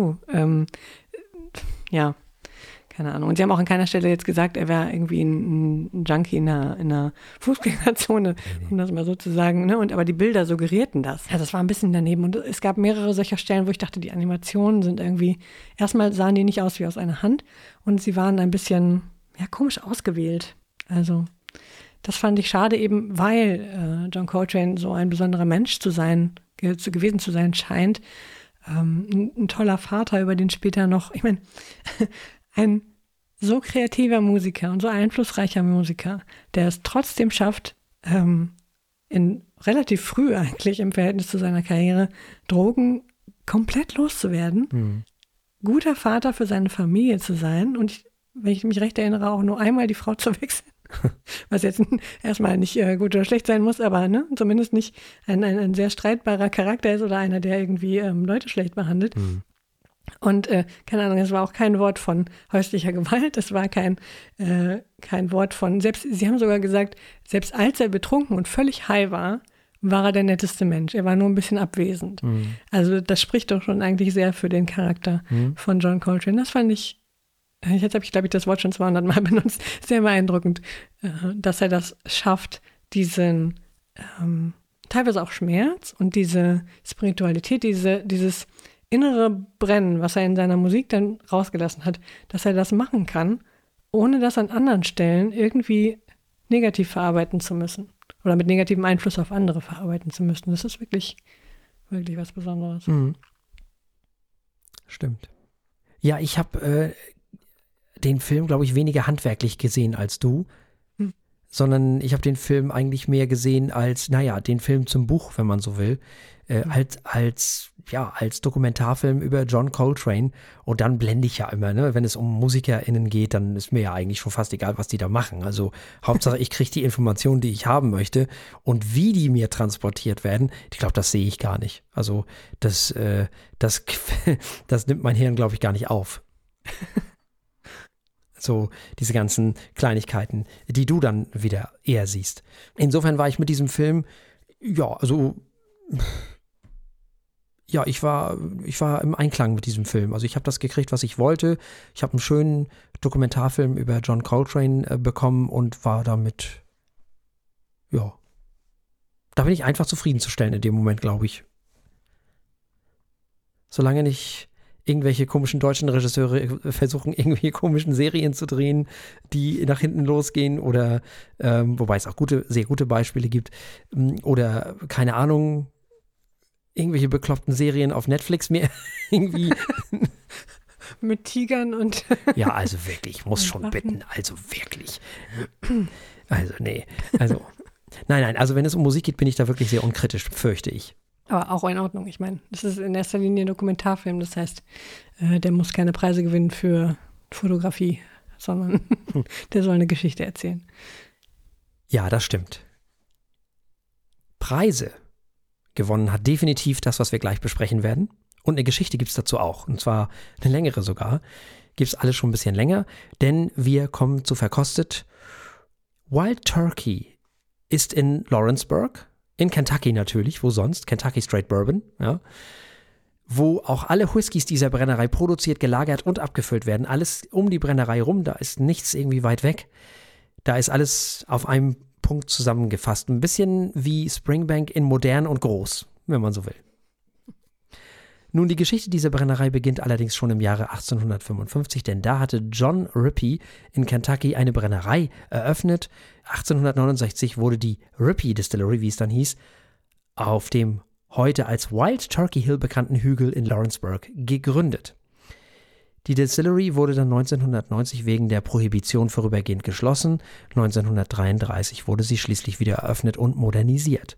Ja, keine Ahnung. Und sie haben auch an keiner Stelle jetzt gesagt, er wäre irgendwie ein Junkie in einer Fußgängerzone, um das mal so zu sagen. Ne? Aber die Bilder suggerierten das. Ja, das war ein bisschen daneben. Und es gab mehrere solcher Stellen, wo ich dachte, die Animationen sind irgendwie, erstmal sahen die nicht aus wie aus einer Hand und sie waren ein bisschen, ja, komisch ausgewählt. Also das fand ich schade eben, weil John Coltrane so ein besonderer Mensch gewesen zu sein scheint. Ein toller Vater, über den später noch, ich meine, ein so kreativer Musiker und so einflussreicher Musiker, der es trotzdem schafft, relativ früh eigentlich im Verhältnis zu seiner Karriere, Drogen komplett loszuwerden, guter Vater für seine Familie zu sein und wenn ich mich recht erinnere, auch nur einmal die Frau zu wechseln. Was jetzt erstmal nicht gut oder schlecht sein muss, aber ne, zumindest nicht ein sehr streitbarer Charakter ist oder einer, der irgendwie Leute schlecht behandelt. Und keine Ahnung, es war auch kein Wort von häuslicher Gewalt, es war kein Wort von, sie haben sogar gesagt, selbst als er betrunken und völlig high war er der netteste Mensch. Er war nur ein bisschen abwesend. Also das spricht doch schon eigentlich sehr für den Charakter von John Coltrane. Das fand ich, jetzt habe ich, glaube ich, das Wort schon 200 Mal benutzt, sehr beeindruckend, dass er das schafft, diesen teilweise auch Schmerz und diese Spiritualität, dieses innere Brennen, was er in seiner Musik dann rausgelassen hat, dass er das machen kann, ohne das an anderen Stellen irgendwie negativ verarbeiten zu müssen oder mit negativem Einfluss auf andere verarbeiten zu müssen. Das ist wirklich, wirklich was Besonderes. Stimmt. Ja, ich habe den Film, glaube ich, weniger handwerklich gesehen als du, sondern ich habe den Film eigentlich mehr gesehen als, den Film zum Buch, wenn man so will, als Dokumentarfilm über John Coltrane. Und dann blende ich ja immer, ne? Wenn es um MusikerInnen geht, dann ist mir ja eigentlich schon fast egal, was die da machen. Also Hauptsache, ich kriege die Informationen, die ich haben möchte und wie die mir transportiert werden, ich glaube, das sehe ich gar nicht. Also das nimmt mein Hirn, glaube ich, gar nicht auf. So diese ganzen Kleinigkeiten, die du dann wieder eher siehst. Insofern war ich mit diesem Film, ich war im Einklang mit diesem Film. Also ich habe das gekriegt, was ich wollte. Ich habe einen schönen Dokumentarfilm über John Coltrane bekommen und war damit, da bin ich einfach zufriedenzustellen in dem Moment, glaube ich. Solange nicht irgendwelche komischen deutschen Regisseure versuchen, irgendwie komischen Serien zu drehen, die nach hinten losgehen oder, wobei es auch sehr gute Beispiele gibt, oder, keine Ahnung, irgendwelche bekloppten Serien auf Netflix mehr irgendwie. Mit Tigern und Ja, also wirklich, ich muss schon bitten, also wirklich. Also, nee, also, nein, also wenn es um Musik geht, bin ich da wirklich sehr unkritisch, fürchte ich. Aber auch in Ordnung. Ich meine, das ist in erster Linie ein Dokumentarfilm. Das heißt, der muss keine Preise gewinnen für Fotografie, sondern der soll eine Geschichte erzählen. Ja, das stimmt. Preise gewonnen hat definitiv das, was wir gleich besprechen werden. Und eine Geschichte gibt es dazu auch. Und zwar eine längere sogar. Gibt es alles schon ein bisschen länger. Denn wir kommen zu verkostet. Wild Turkey ist in Lawrenceburg. In Kentucky natürlich, wo sonst? Kentucky Straight Bourbon, ja. Wo auch alle Whiskys dieser Brennerei produziert, gelagert und abgefüllt werden. Alles um die Brennerei rum, da ist nichts irgendwie weit weg. Da ist alles auf einem Punkt zusammengefasst. Ein bisschen wie Springbank in modern und groß, wenn man so will. Nun, die Geschichte dieser Brennerei beginnt allerdings schon im Jahre 1855, denn da hatte John Rippey in Kentucky eine Brennerei eröffnet. 1869 wurde die Rippey Distillery, wie es dann hieß, auf dem heute als Wild Turkey Hill bekannten Hügel in Lawrenceburg gegründet. Die Distillery wurde dann 1990 wegen der Prohibition vorübergehend geschlossen. 1933 wurde sie schließlich wieder eröffnet und modernisiert.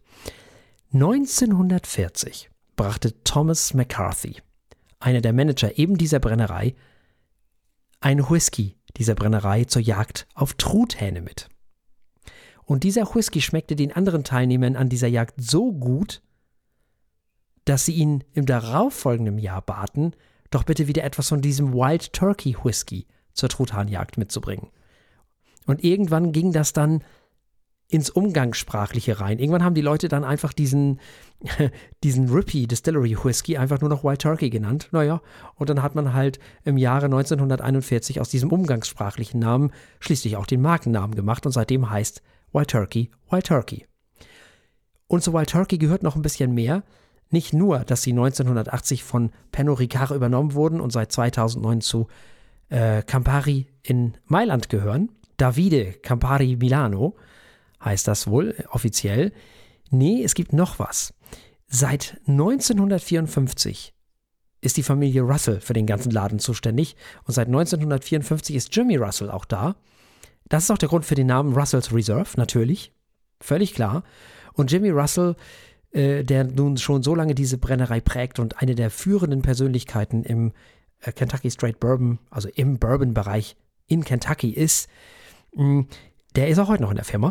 1940 brachte Thomas McCarthy, einer der Manager eben dieser Brennerei, ein Whisky dieser Brennerei zur Jagd auf Truthähne mit. Und dieser Whisky schmeckte den anderen Teilnehmern an dieser Jagd so gut, dass sie ihn im darauffolgenden Jahr baten, doch bitte wieder etwas von diesem Wild Turkey Whisky zur Truthahnjagd mitzubringen. Und irgendwann ging das dann ins Umgangssprachliche rein. Irgendwann haben die Leute dann einfach diesen Rippey Distillery Whisky einfach nur noch Wild Turkey genannt. Naja, und dann hat man halt im Jahre 1941 aus diesem umgangssprachlichen Namen schließlich auch den Markennamen gemacht und seitdem heißt Wild Turkey Wild Turkey. Und zu Wild Turkey gehört noch ein bisschen mehr. Nicht nur, dass sie 1980 von Pernod Ricard übernommen wurden und seit 2009 zu Campari in Mailand gehören. Davide Campari Milano heißt das wohl offiziell. Nee, es gibt noch was. Seit 1954 ist die Familie Russell für den ganzen Laden zuständig und seit 1954 ist Jimmy Russell auch da. Das ist auch der Grund für den Namen Russell's Reserve, natürlich. Völlig klar. Und Jimmy Russell, der nun schon so lange diese Brennerei prägt und eine der führenden Persönlichkeiten im Kentucky Straight Bourbon, also im Bourbon-Bereich in Kentucky ist, der ist auch heute noch in der Firma.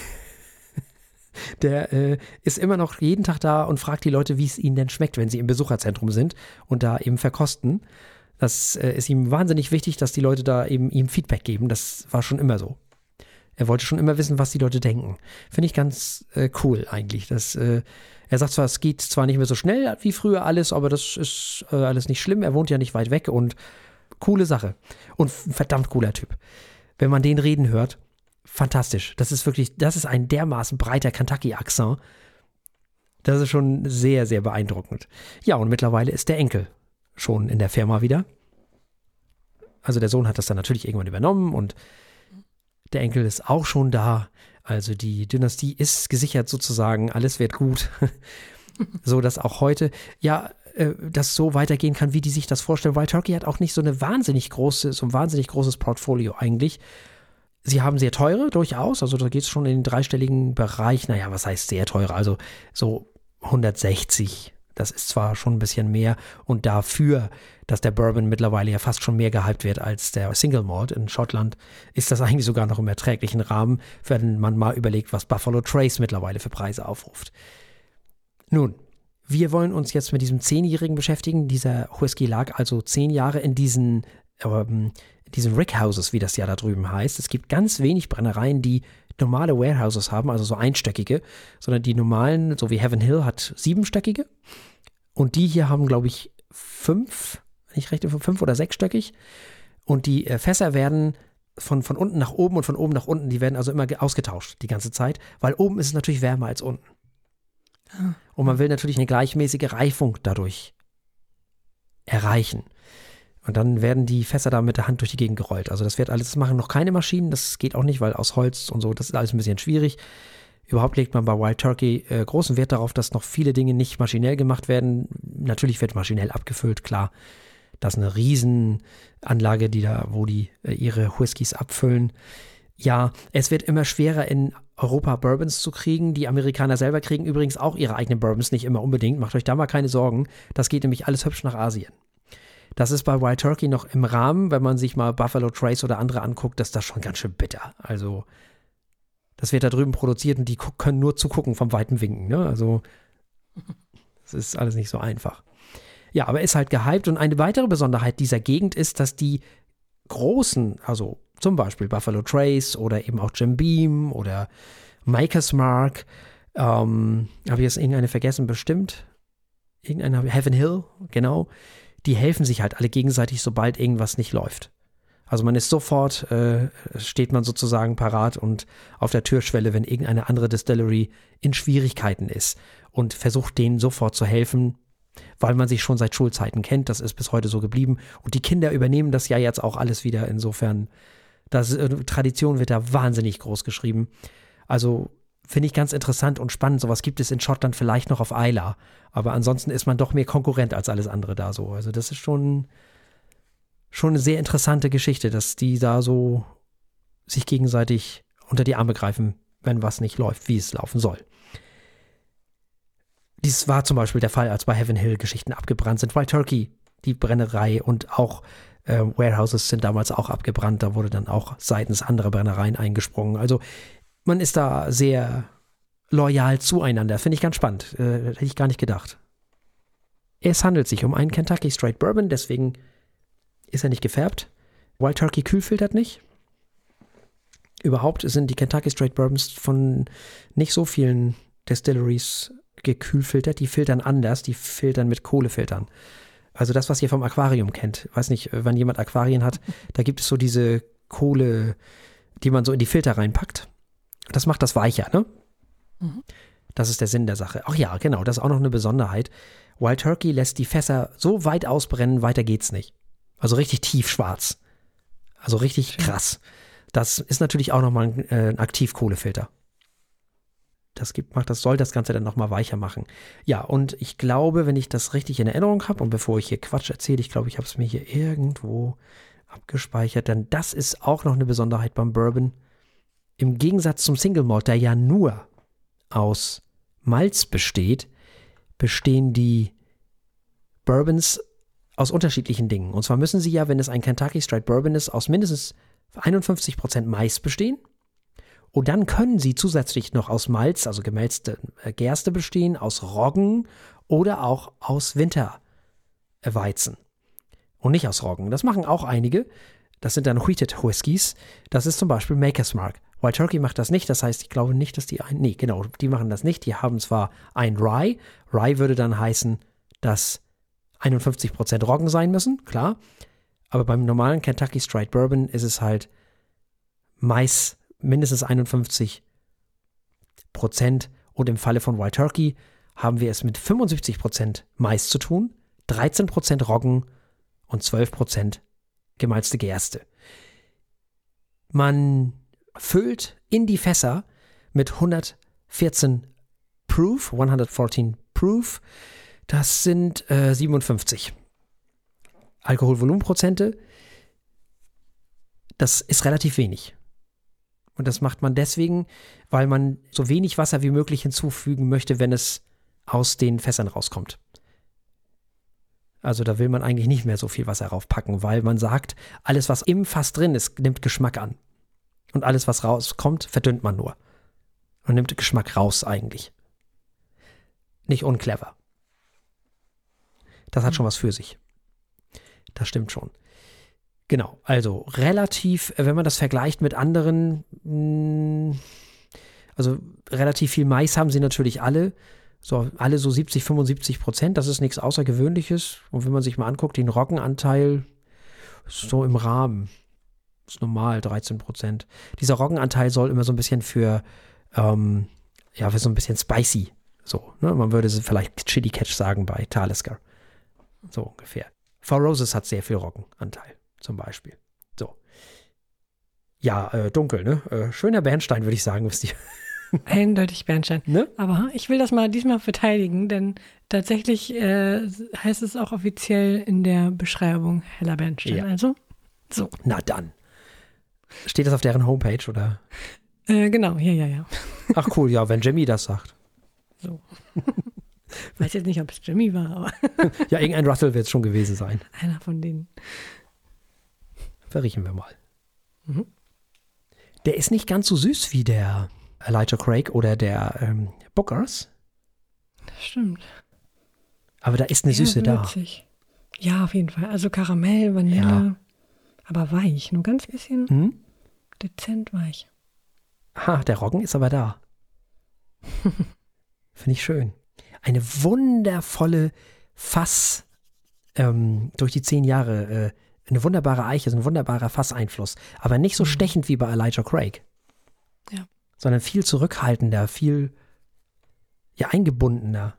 Der ist immer noch jeden Tag da und fragt die Leute, wie es ihnen denn schmeckt, wenn sie im Besucherzentrum sind und da eben verkosten. Das ist ihm wahnsinnig wichtig, dass die Leute da eben ihm Feedback geben. Das war schon immer so. Er wollte schon immer wissen, was die Leute denken. Finde ich ganz cool eigentlich. Er sagt zwar, es geht zwar nicht mehr so schnell wie früher alles, aber das ist alles nicht schlimm. Er wohnt ja nicht weit weg und coole Sache. Und verdammt cooler Typ. Wenn man den reden hört, fantastisch. Das ist ein dermaßen breiter Kentucky-Akzent. Das ist schon sehr, sehr beeindruckend. Ja, und mittlerweile ist der Enkel schon in der Firma wieder. Also der Sohn hat das dann natürlich irgendwann übernommen und der Enkel ist auch schon da. Also die Dynastie ist gesichert sozusagen. Alles wird gut. So dass auch heute, das so weitergehen kann, wie die sich das vorstellen. Wild Turkey hat auch nicht so ein wahnsinnig großes Portfolio eigentlich. Sie haben sehr teure, durchaus, also da geht es schon in den dreistelligen Bereich, naja, was heißt sehr teure, also so 160, das ist zwar schon ein bisschen mehr und dafür, dass der Bourbon mittlerweile ja fast schon mehr gehypt wird als der Single Malt in Schottland, ist das eigentlich sogar noch im erträglichen Rahmen, wenn man mal überlegt, was Buffalo Trace mittlerweile für Preise aufruft. Nun, wir wollen uns jetzt mit diesem 10-Jährigen beschäftigen. Dieser Whisky lag also 10 Jahre in diesen diesen Rickhouses, wie das ja da drüben heißt. Es gibt ganz wenig Brennereien, die normale Warehouses haben, also so einstöckige, sondern die normalen, so wie Heaven Hill, hat 7-stöckige. Und die hier haben, glaube ich, 5, wenn ich rechne, 5 oder 6-stöckig. Und die Fässer werden von unten nach oben und von oben nach unten, die werden also immer ausgetauscht die ganze Zeit, weil oben ist es natürlich wärmer als unten. Und man will natürlich eine gleichmäßige Reifung dadurch erreichen. Und dann werden die Fässer da mit der Hand durch die Gegend gerollt. Also das machen noch keine Maschinen, das geht auch nicht, weil aus Holz und so, das ist alles ein bisschen schwierig. Überhaupt legt man bei Wild Turkey großen Wert darauf, dass noch viele Dinge nicht maschinell gemacht werden. Natürlich wird maschinell abgefüllt, klar. Das ist eine Riesenanlage, wo die ihre Whiskys abfüllen. Ja, es wird immer schwerer in Europa Bourbons zu kriegen. Die Amerikaner selber kriegen übrigens auch ihre eigenen Bourbons, nicht immer unbedingt. Macht euch da mal keine Sorgen. Das geht nämlich alles hübsch nach Asien. Das ist bei Wild Turkey noch im Rahmen, wenn man sich mal Buffalo Trace oder andere anguckt, das ist das schon ganz schön bitter. Also das wird da drüben produziert und die können nur zugucken vom weiten Winken. Ne? Also das ist alles nicht so einfach. Ja, aber ist halt gehypt. Und eine weitere Besonderheit dieser Gegend ist, dass die großen, also zum Beispiel Buffalo Trace oder eben auch Jim Beam oder Maker's Mark, habe ich jetzt irgendeine vergessen bestimmt? Irgendeine, Heaven Hill, genau. Die helfen sich halt alle gegenseitig, sobald irgendwas nicht läuft. Also man ist sofort, steht man sozusagen parat und auf der Türschwelle, wenn irgendeine andere Distillery in Schwierigkeiten ist und versucht denen sofort zu helfen, weil man sich schon seit Schulzeiten kennt. Das ist bis heute so geblieben. Und die Kinder übernehmen das ja jetzt auch alles wieder. Insofern, Tradition wird da wahnsinnig groß geschrieben. Also finde ich ganz interessant und spannend. Sowas gibt es in Schottland vielleicht noch auf Islay. Aber ansonsten ist man doch mehr Konkurrent als alles andere da so. Also das ist schon eine sehr interessante Geschichte, dass die da so sich gegenseitig unter die Arme greifen, wenn was nicht läuft, wie es laufen soll. Dies war zum Beispiel der Fall, als bei Heaven Hill Geschichten abgebrannt sind. Wild Turkey, die Brennerei und auch Warehouses sind damals auch abgebrannt. Da wurde dann auch seitens anderer Brennereien eingesprungen. Also man ist da sehr loyal zueinander. Finde ich ganz spannend. Hätte ich gar nicht gedacht. Es handelt sich um einen Kentucky Straight Bourbon, deswegen ist er nicht gefärbt. Wild Turkey kühlfiltert nicht. Überhaupt sind die Kentucky Straight Bourbons von nicht so vielen Distilleries gekühlfiltert. Die filtern anders, die filtern mit Kohlefiltern. Also das, was ihr vom Aquarium kennt. Weiß nicht, wenn jemand Aquarien hat, da gibt es so diese Kohle, die man so in die Filter reinpackt. Das macht das weicher, ne? Mhm. Das ist der Sinn der Sache. Ach ja, genau, das ist auch noch eine Besonderheit. Wild Turkey lässt die Fässer so weit ausbrennen, weiter geht's nicht. Also richtig tiefschwarz. Also richtig krass. Das ist natürlich auch nochmal ein Aktivkohlefilter. Soll das Ganze dann nochmal weicher machen. Ja, und ich glaube, wenn ich das richtig in Erinnerung habe, und bevor ich hier Quatsch erzähle, ich glaube, ich habe es mir hier irgendwo abgespeichert, denn das ist auch noch eine Besonderheit beim Bourbon. Im Gegensatz zum Single Malt, der ja nur aus Malz besteht, bestehen die Bourbons aus unterschiedlichen Dingen. Und zwar müssen sie ja, wenn es ein Kentucky Straight Bourbon ist, aus mindestens 51% Mais bestehen. Und dann können sie zusätzlich noch aus Malz, also gemälzte Gerste bestehen, aus Roggen oder auch aus Winterweizen. Und nicht aus Roggen. Das machen auch einige. Das sind dann Wheated Whiskys. Das ist zum Beispiel Maker's Mark. Wild Turkey macht das nicht. Das heißt, ich glaube nicht, dass die die machen das nicht. Die haben zwar ein Rye. Rye würde dann heißen, dass 51% Roggen sein müssen, klar. Aber beim normalen Kentucky Straight Bourbon ist es halt Mais mindestens 51%. Und im Falle von Wild Turkey haben wir es mit 75% Mais zu tun, 13% Roggen und 12% gemalzte Gerste. Man füllt in die Fässer mit 114 Proof. Das sind 57 Alkoholvolumenprozente. Das ist relativ wenig. Und das macht man deswegen, weil man so wenig Wasser wie möglich hinzufügen möchte, wenn es aus den Fässern rauskommt. Also da will man eigentlich nicht mehr so viel Wasser raufpacken, weil man sagt, alles, was im Fass drin ist, nimmt Geschmack an. Und alles, was rauskommt, verdünnt man nur. Und nimmt Geschmack raus eigentlich. Nicht unclever. Das hat schon was für sich. Das stimmt schon. Genau, also relativ, wenn man das vergleicht mit anderen, also relativ viel Mais haben sie natürlich alle. Alle so 70-75%, das ist nichts Außergewöhnliches. Und wenn man sich mal anguckt, den Roggenanteil ist so im Rahmen. Ist normal, 13%. Dieser Roggenanteil soll immer so ein bisschen für so ein bisschen spicy. So, ne? Man würde vielleicht Chili Catch sagen bei Talisker. So ungefähr. Four Roses hat sehr viel Roggenanteil, zum Beispiel. So. Ja, dunkel, ne? Schöner Bernstein, würde ich sagen, wisst ihr. Eindeutig Bernstein. Ne? Aber ich will das mal diesmal verteidigen, denn tatsächlich heißt es auch offiziell in der Beschreibung heller Bernstein. Ja. Also, so. Na dann. Steht das auf deren Homepage, oder? Genau, ja. Ach cool, ja, wenn Jimmy das sagt. So. Weiß jetzt nicht, ob es Jimmy war, aber. Ja, irgendein Russell wird es schon gewesen sein. Einer von denen. Verriechen wir mal. Mhm. Der ist nicht ganz so süß wie der Elijah Craig oder der Bookers. Das stimmt. Aber da ist eine Süße würzig. Da. Ja, auf jeden Fall. Also Karamell, Vanille, ja. Aber weich. Nur ganz bisschen dezent weich. Ha, der Roggen ist aber da. Finde ich schön. Eine wundervolle Fass durch die 10 Jahre. Eine wunderbare Eiche, so ein wunderbarer Fasseinfluss. Aber nicht so stechend wie bei Elijah Craig. Ja. Sondern viel zurückhaltender, viel eingebundener.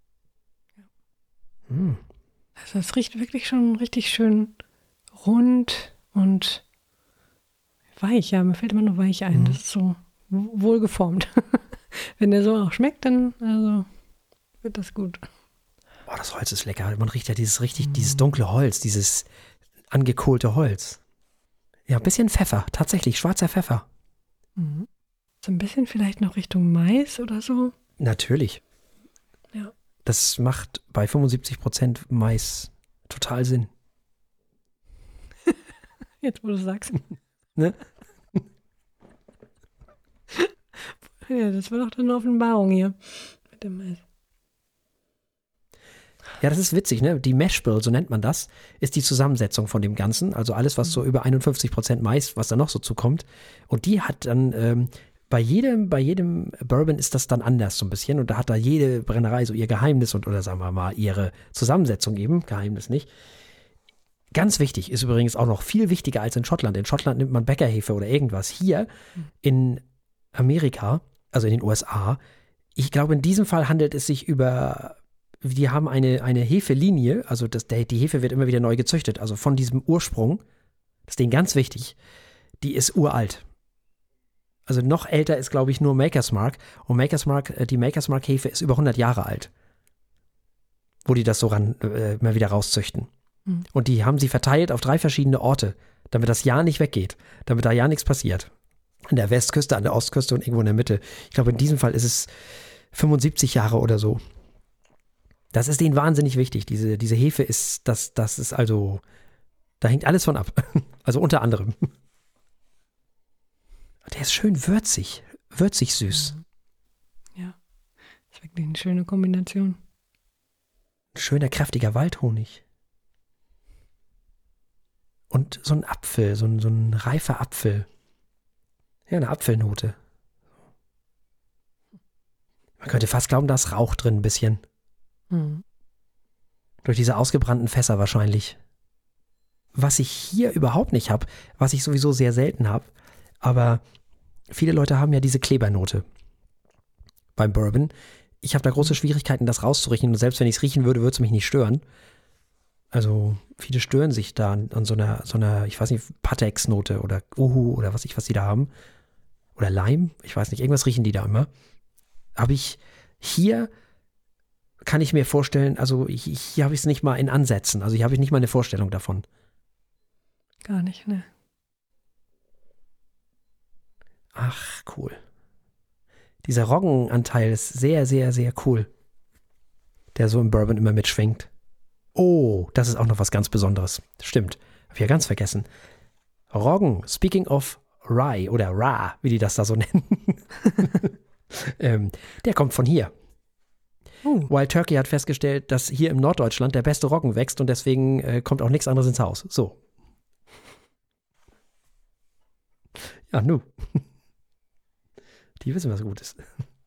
Ja. Also es riecht wirklich schon richtig schön rund und weich. Ja, mir fällt immer nur weich ein. Das ist so wohlgeformt. Wenn der so auch schmeckt, dann wird das gut. Boah, das Holz ist lecker. Man riecht ja dieses dunkle Holz, dieses angekohlte Holz. Ja, ein bisschen Pfeffer, tatsächlich, schwarzer Pfeffer. Mhm. So ein bisschen vielleicht noch Richtung Mais oder so? Natürlich. Ja. Das macht bei 75% Mais total Sinn. Jetzt, wo du sagst. Ne? Ja, das war doch dann eine Offenbarung hier mit dem Mais. Ja, das ist witzig, ne? Die Mashbill, so nennt man das, ist die Zusammensetzung von dem Ganzen. Also alles, was so über 51% Mais, was da noch so zukommt. Und die hat dann bei jedem Bourbon ist das dann anders so ein bisschen. Und da hat da jede Brennerei so ihr Geheimnis oder sagen wir mal ihre Zusammensetzung eben. Geheimnis nicht. Ganz wichtig, ist übrigens auch noch viel wichtiger als in Schottland. In Schottland nimmt man Bäckerhefe oder irgendwas. Hier in Amerika, also in den USA, ich glaube, in diesem Fall handelt es sich die haben eine Hefelinie, also die Hefe wird immer wieder neu gezüchtet, also von diesem Ursprung, das ist denen ganz wichtig, die ist uralt. Also noch älter ist, glaube ich, nur Maker's Mark. Und die Maker's Mark Hefe ist über 100 Jahre alt. Wo die das so mal wieder rauszüchten. Und die haben sie verteilt auf 3 verschiedene Orte, damit das ja nicht weggeht, damit da ja nichts passiert. An der Westküste, an der Ostküste und irgendwo in der Mitte. Ich glaube, in diesem Fall ist es 75 Jahre oder so. Das ist denen wahnsinnig wichtig. Diese Hefe ist, das ist also, da hängt alles von ab. Also unter anderem. Der ist schön würzig süß. Ja, das ist wirklich eine schöne Kombination. Ein schöner, kräftiger Waldhonig. Und so ein Apfel, so ein reifer Apfel. Ja, eine Apfelnote. Man könnte fast glauben, da ist Rauch drin ein bisschen. Durch diese ausgebrannten Fässer wahrscheinlich. Was ich hier überhaupt nicht habe, was ich sowieso sehr selten habe, aber viele Leute haben ja diese Klebernote beim Bourbon. Ich habe da große Schwierigkeiten, das rauszuriechen und selbst wenn ich es riechen würde, würde es mich nicht stören. Also viele stören sich da an so einer, ich weiß nicht, Patex-Note oder Uhu oder was die da haben. Oder Leim, ich weiß nicht, irgendwas riechen die da immer. Aber hier kann ich mir vorstellen, also hier habe ich es nicht mal in Ansätzen, also hier habe ich nicht mal eine Vorstellung davon. Gar nicht, ne. Ach, cool. Dieser Roggenanteil ist sehr, sehr, sehr cool. Der so im Bourbon immer mitschwingt. Oh, das ist auch noch was ganz Besonderes. Stimmt, habe ich ja ganz vergessen. Roggen, speaking of Rye oder Ra, wie die das da so nennen. Der kommt von hier. Wild Turkey hat festgestellt, dass hier im Norddeutschland der beste Roggen wächst und deswegen kommt auch nichts anderes ins Haus. So. Ja, nu. Die wissen, was gut ist.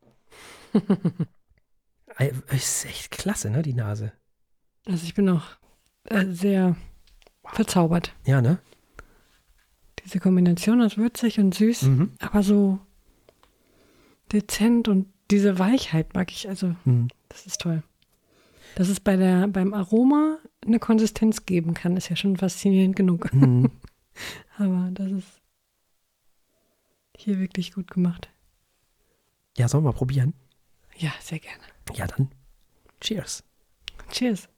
Ist echt klasse, ne, die Nase. Also ich bin auch sehr verzaubert. Ja, ne? Diese Kombination aus würzig und süß, aber so dezent und diese Weichheit mag ich. Also das ist toll. Dass es beim Aroma eine Konsistenz geben kann, ist ja schon faszinierend genug. Aber das ist hier wirklich gut gemacht. Ja, sollen wir mal probieren? Ja, sehr gerne. Ja, dann. Cheers. Cheers.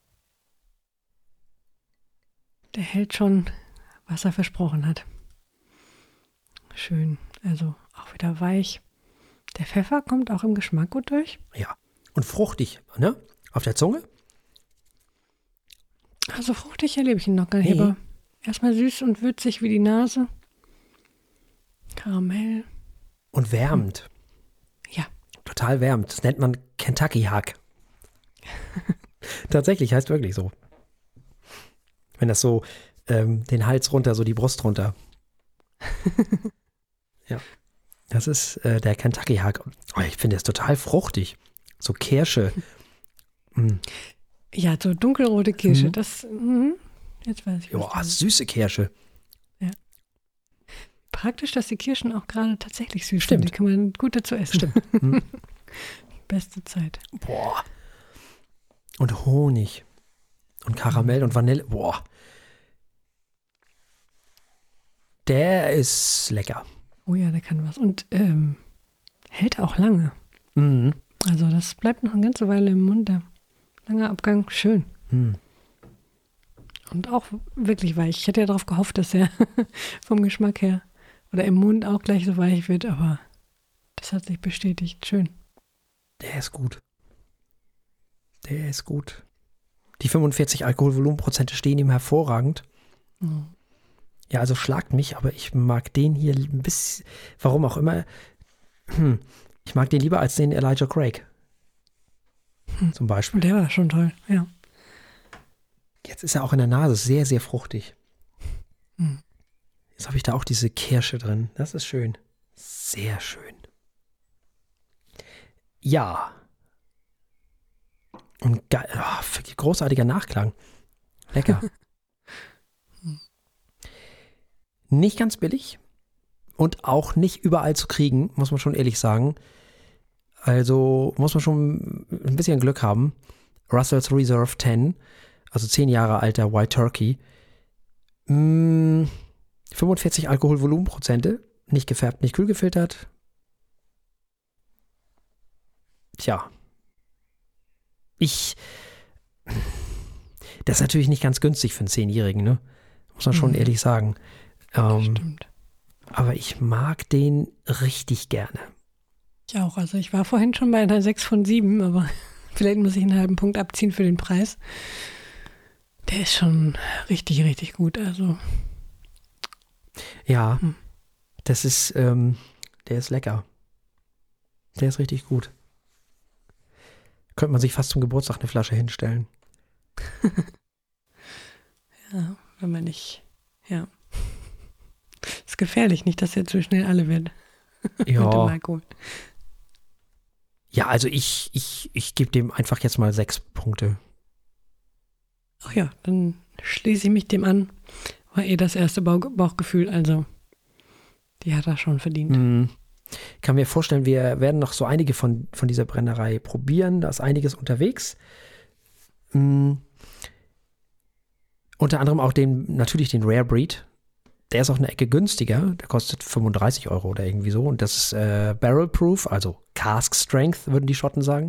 Der hält schon, was er versprochen hat. Schön. Also auch wieder weich. Der Pfeffer kommt auch im Geschmack gut durch. Ja. Und fruchtig, ne? Auf der Zunge? Also fruchtig erlebe ich ihn noch gar nicht. Nee. Aber erstmal süß und würzig wie die Nase. Karamell. Und wärmend. Ja. Total wärmend. Das nennt man Kentucky Hack. Tatsächlich, heißt wirklich so. Wenn das so den Hals runter, so die Brust runter. Ja. Das ist der Kentucky Hack. Oh, ich finde es total fruchtig. So Kirsche. Ja, so dunkelrote Kirsche. Das, jetzt weiß ich. Ja, was du- süße Kirsche. Praktisch, dass die Kirschen auch gerade tatsächlich süß Stimmt. sind. Die kann man gut dazu essen. Stimmt. Beste Zeit. Boah. Und Honig. Und Karamell und Vanille. Boah. Der ist lecker. Oh ja, der kann was. Und hält auch lange. Mhm. Also das bleibt noch eine ganze Weile im Mund. Der lange Abgang, schön. Mhm. Und auch wirklich weich. Ich hätte ja darauf gehofft, dass er vom Geschmack her oder im Mund auch gleich so weich wird, aber das hat sich bestätigt. Schön. Der ist gut. Der ist gut. Die 45 Alkoholvolumenprozente stehen ihm hervorragend. Mhm. Ja, also schlagt mich, aber ich mag den hier ein bisschen, warum auch immer. Ich mag den lieber als den Elijah Craig. Zum Beispiel. Der war schon toll, ja. Jetzt ist er auch in der Nase sehr, sehr fruchtig. Mhm. Jetzt habe ich da auch diese Kirsche drin. Das ist schön. Sehr schön. Ja. Und geil. Oh, großartiger Nachklang. Lecker. Nicht ganz billig und auch nicht überall zu kriegen, muss man schon ehrlich sagen. Also muss man schon ein bisschen Glück haben. Russell's Reserve 10, also 10 Jahre alter White Turkey. 45 Alkoholvolumenprozente, nicht gefärbt, nicht kühl gefiltert. Tja. Das ist natürlich nicht ganz günstig für einen 10-Jährigen, ne? Muss man schon ehrlich sagen. Stimmt. Aber ich mag den richtig gerne. Ich auch. Also ich war vorhin schon bei einer 6 von 7, aber vielleicht muss ich einen halben Punkt abziehen für den Preis. Der ist schon richtig, richtig gut. Also Ja, das ist, der ist lecker. Der ist richtig gut. Könnte man sich fast zum Geburtstag eine Flasche hinstellen. ja, wenn man nicht, ja. Ist gefährlich, nicht, dass er zu schnell alle wird. Mit dem Ja, Alkohol. ja, also ich gebe dem einfach jetzt mal 6 Punkte. Ach ja, dann schließe ich mich dem an. War das erste Bauchgefühl, also die hat er schon verdient. Ich kann mir vorstellen, wir werden noch so einige von dieser Brennerei probieren. Da ist einiges unterwegs. Unter anderem auch natürlich den Rare Breed. Der ist auch eine Ecke günstiger. Der kostet 35 € oder irgendwie so. Und das ist Barrel Proof, also Cask Strength, würden die Schotten sagen.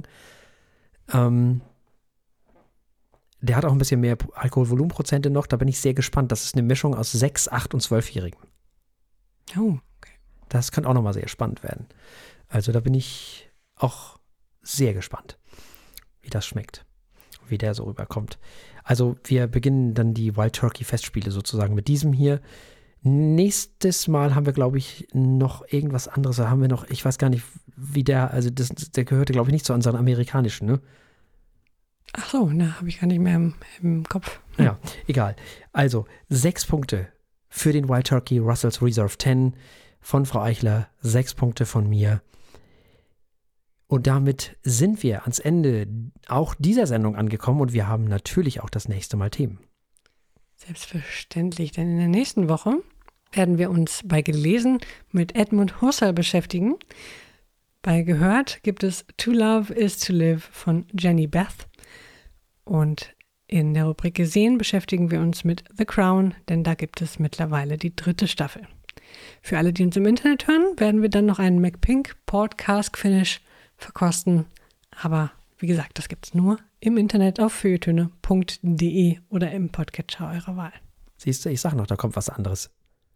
Der hat auch ein bisschen mehr Alkoholvolumenprozente noch. Da bin ich sehr gespannt. Das ist eine Mischung aus 6-, 8- und 12-Jährigen. Oh, okay. Das kann auch nochmal sehr spannend werden. Also da bin ich auch sehr gespannt, wie das schmeckt. Wie der so rüberkommt. Also wir beginnen dann die Wild Turkey Festspiele sozusagen mit diesem hier. Nächstes Mal haben wir, glaube ich, noch irgendwas anderes. Da haben wir noch, ich weiß gar nicht, wie der, also der gehörte, glaube ich, nicht zu unseren amerikanischen, ne? Ach so, habe ich gar nicht mehr im Kopf. Ja, egal. Also 6 Punkte für den Wild Turkey Russell's Reserve 10. von Frau Eichler, 6 Punkte von mir. Und damit sind wir ans Ende auch dieser Sendung angekommen und wir haben natürlich auch das nächste Mal Themen. Selbstverständlich, denn in der nächsten Woche werden wir uns bei Gelesen mit Edmund Husserl beschäftigen. Bei Gehört gibt es To Love is to Live von Jenny Beth. Und in der Rubrik Gesehen beschäftigen wir uns mit The Crown, denn da gibt es mittlerweile die 3. Staffel. Für alle, die uns im Internet hören, werden wir dann noch einen McPink Port Cask Finish verkosten. Aber wie gesagt, das gibt es nur im Internet auf feuilletöne.de oder im Podcatcher eurer Wahl. Siehst du, ich sag noch, da kommt was anderes.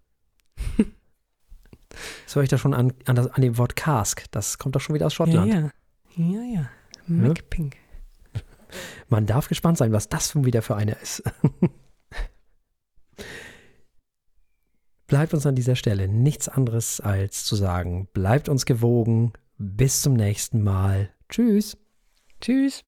Das höre ich da schon an dem Wort Cask. Das kommt doch schon wieder aus Schottland. Ja. McPink. Man darf gespannt sein, was das schon wieder für eine ist. Bleibt uns an dieser Stelle nichts anderes als zu sagen, bleibt uns gewogen. Bis zum nächsten Mal. Tschüss. Tschüss.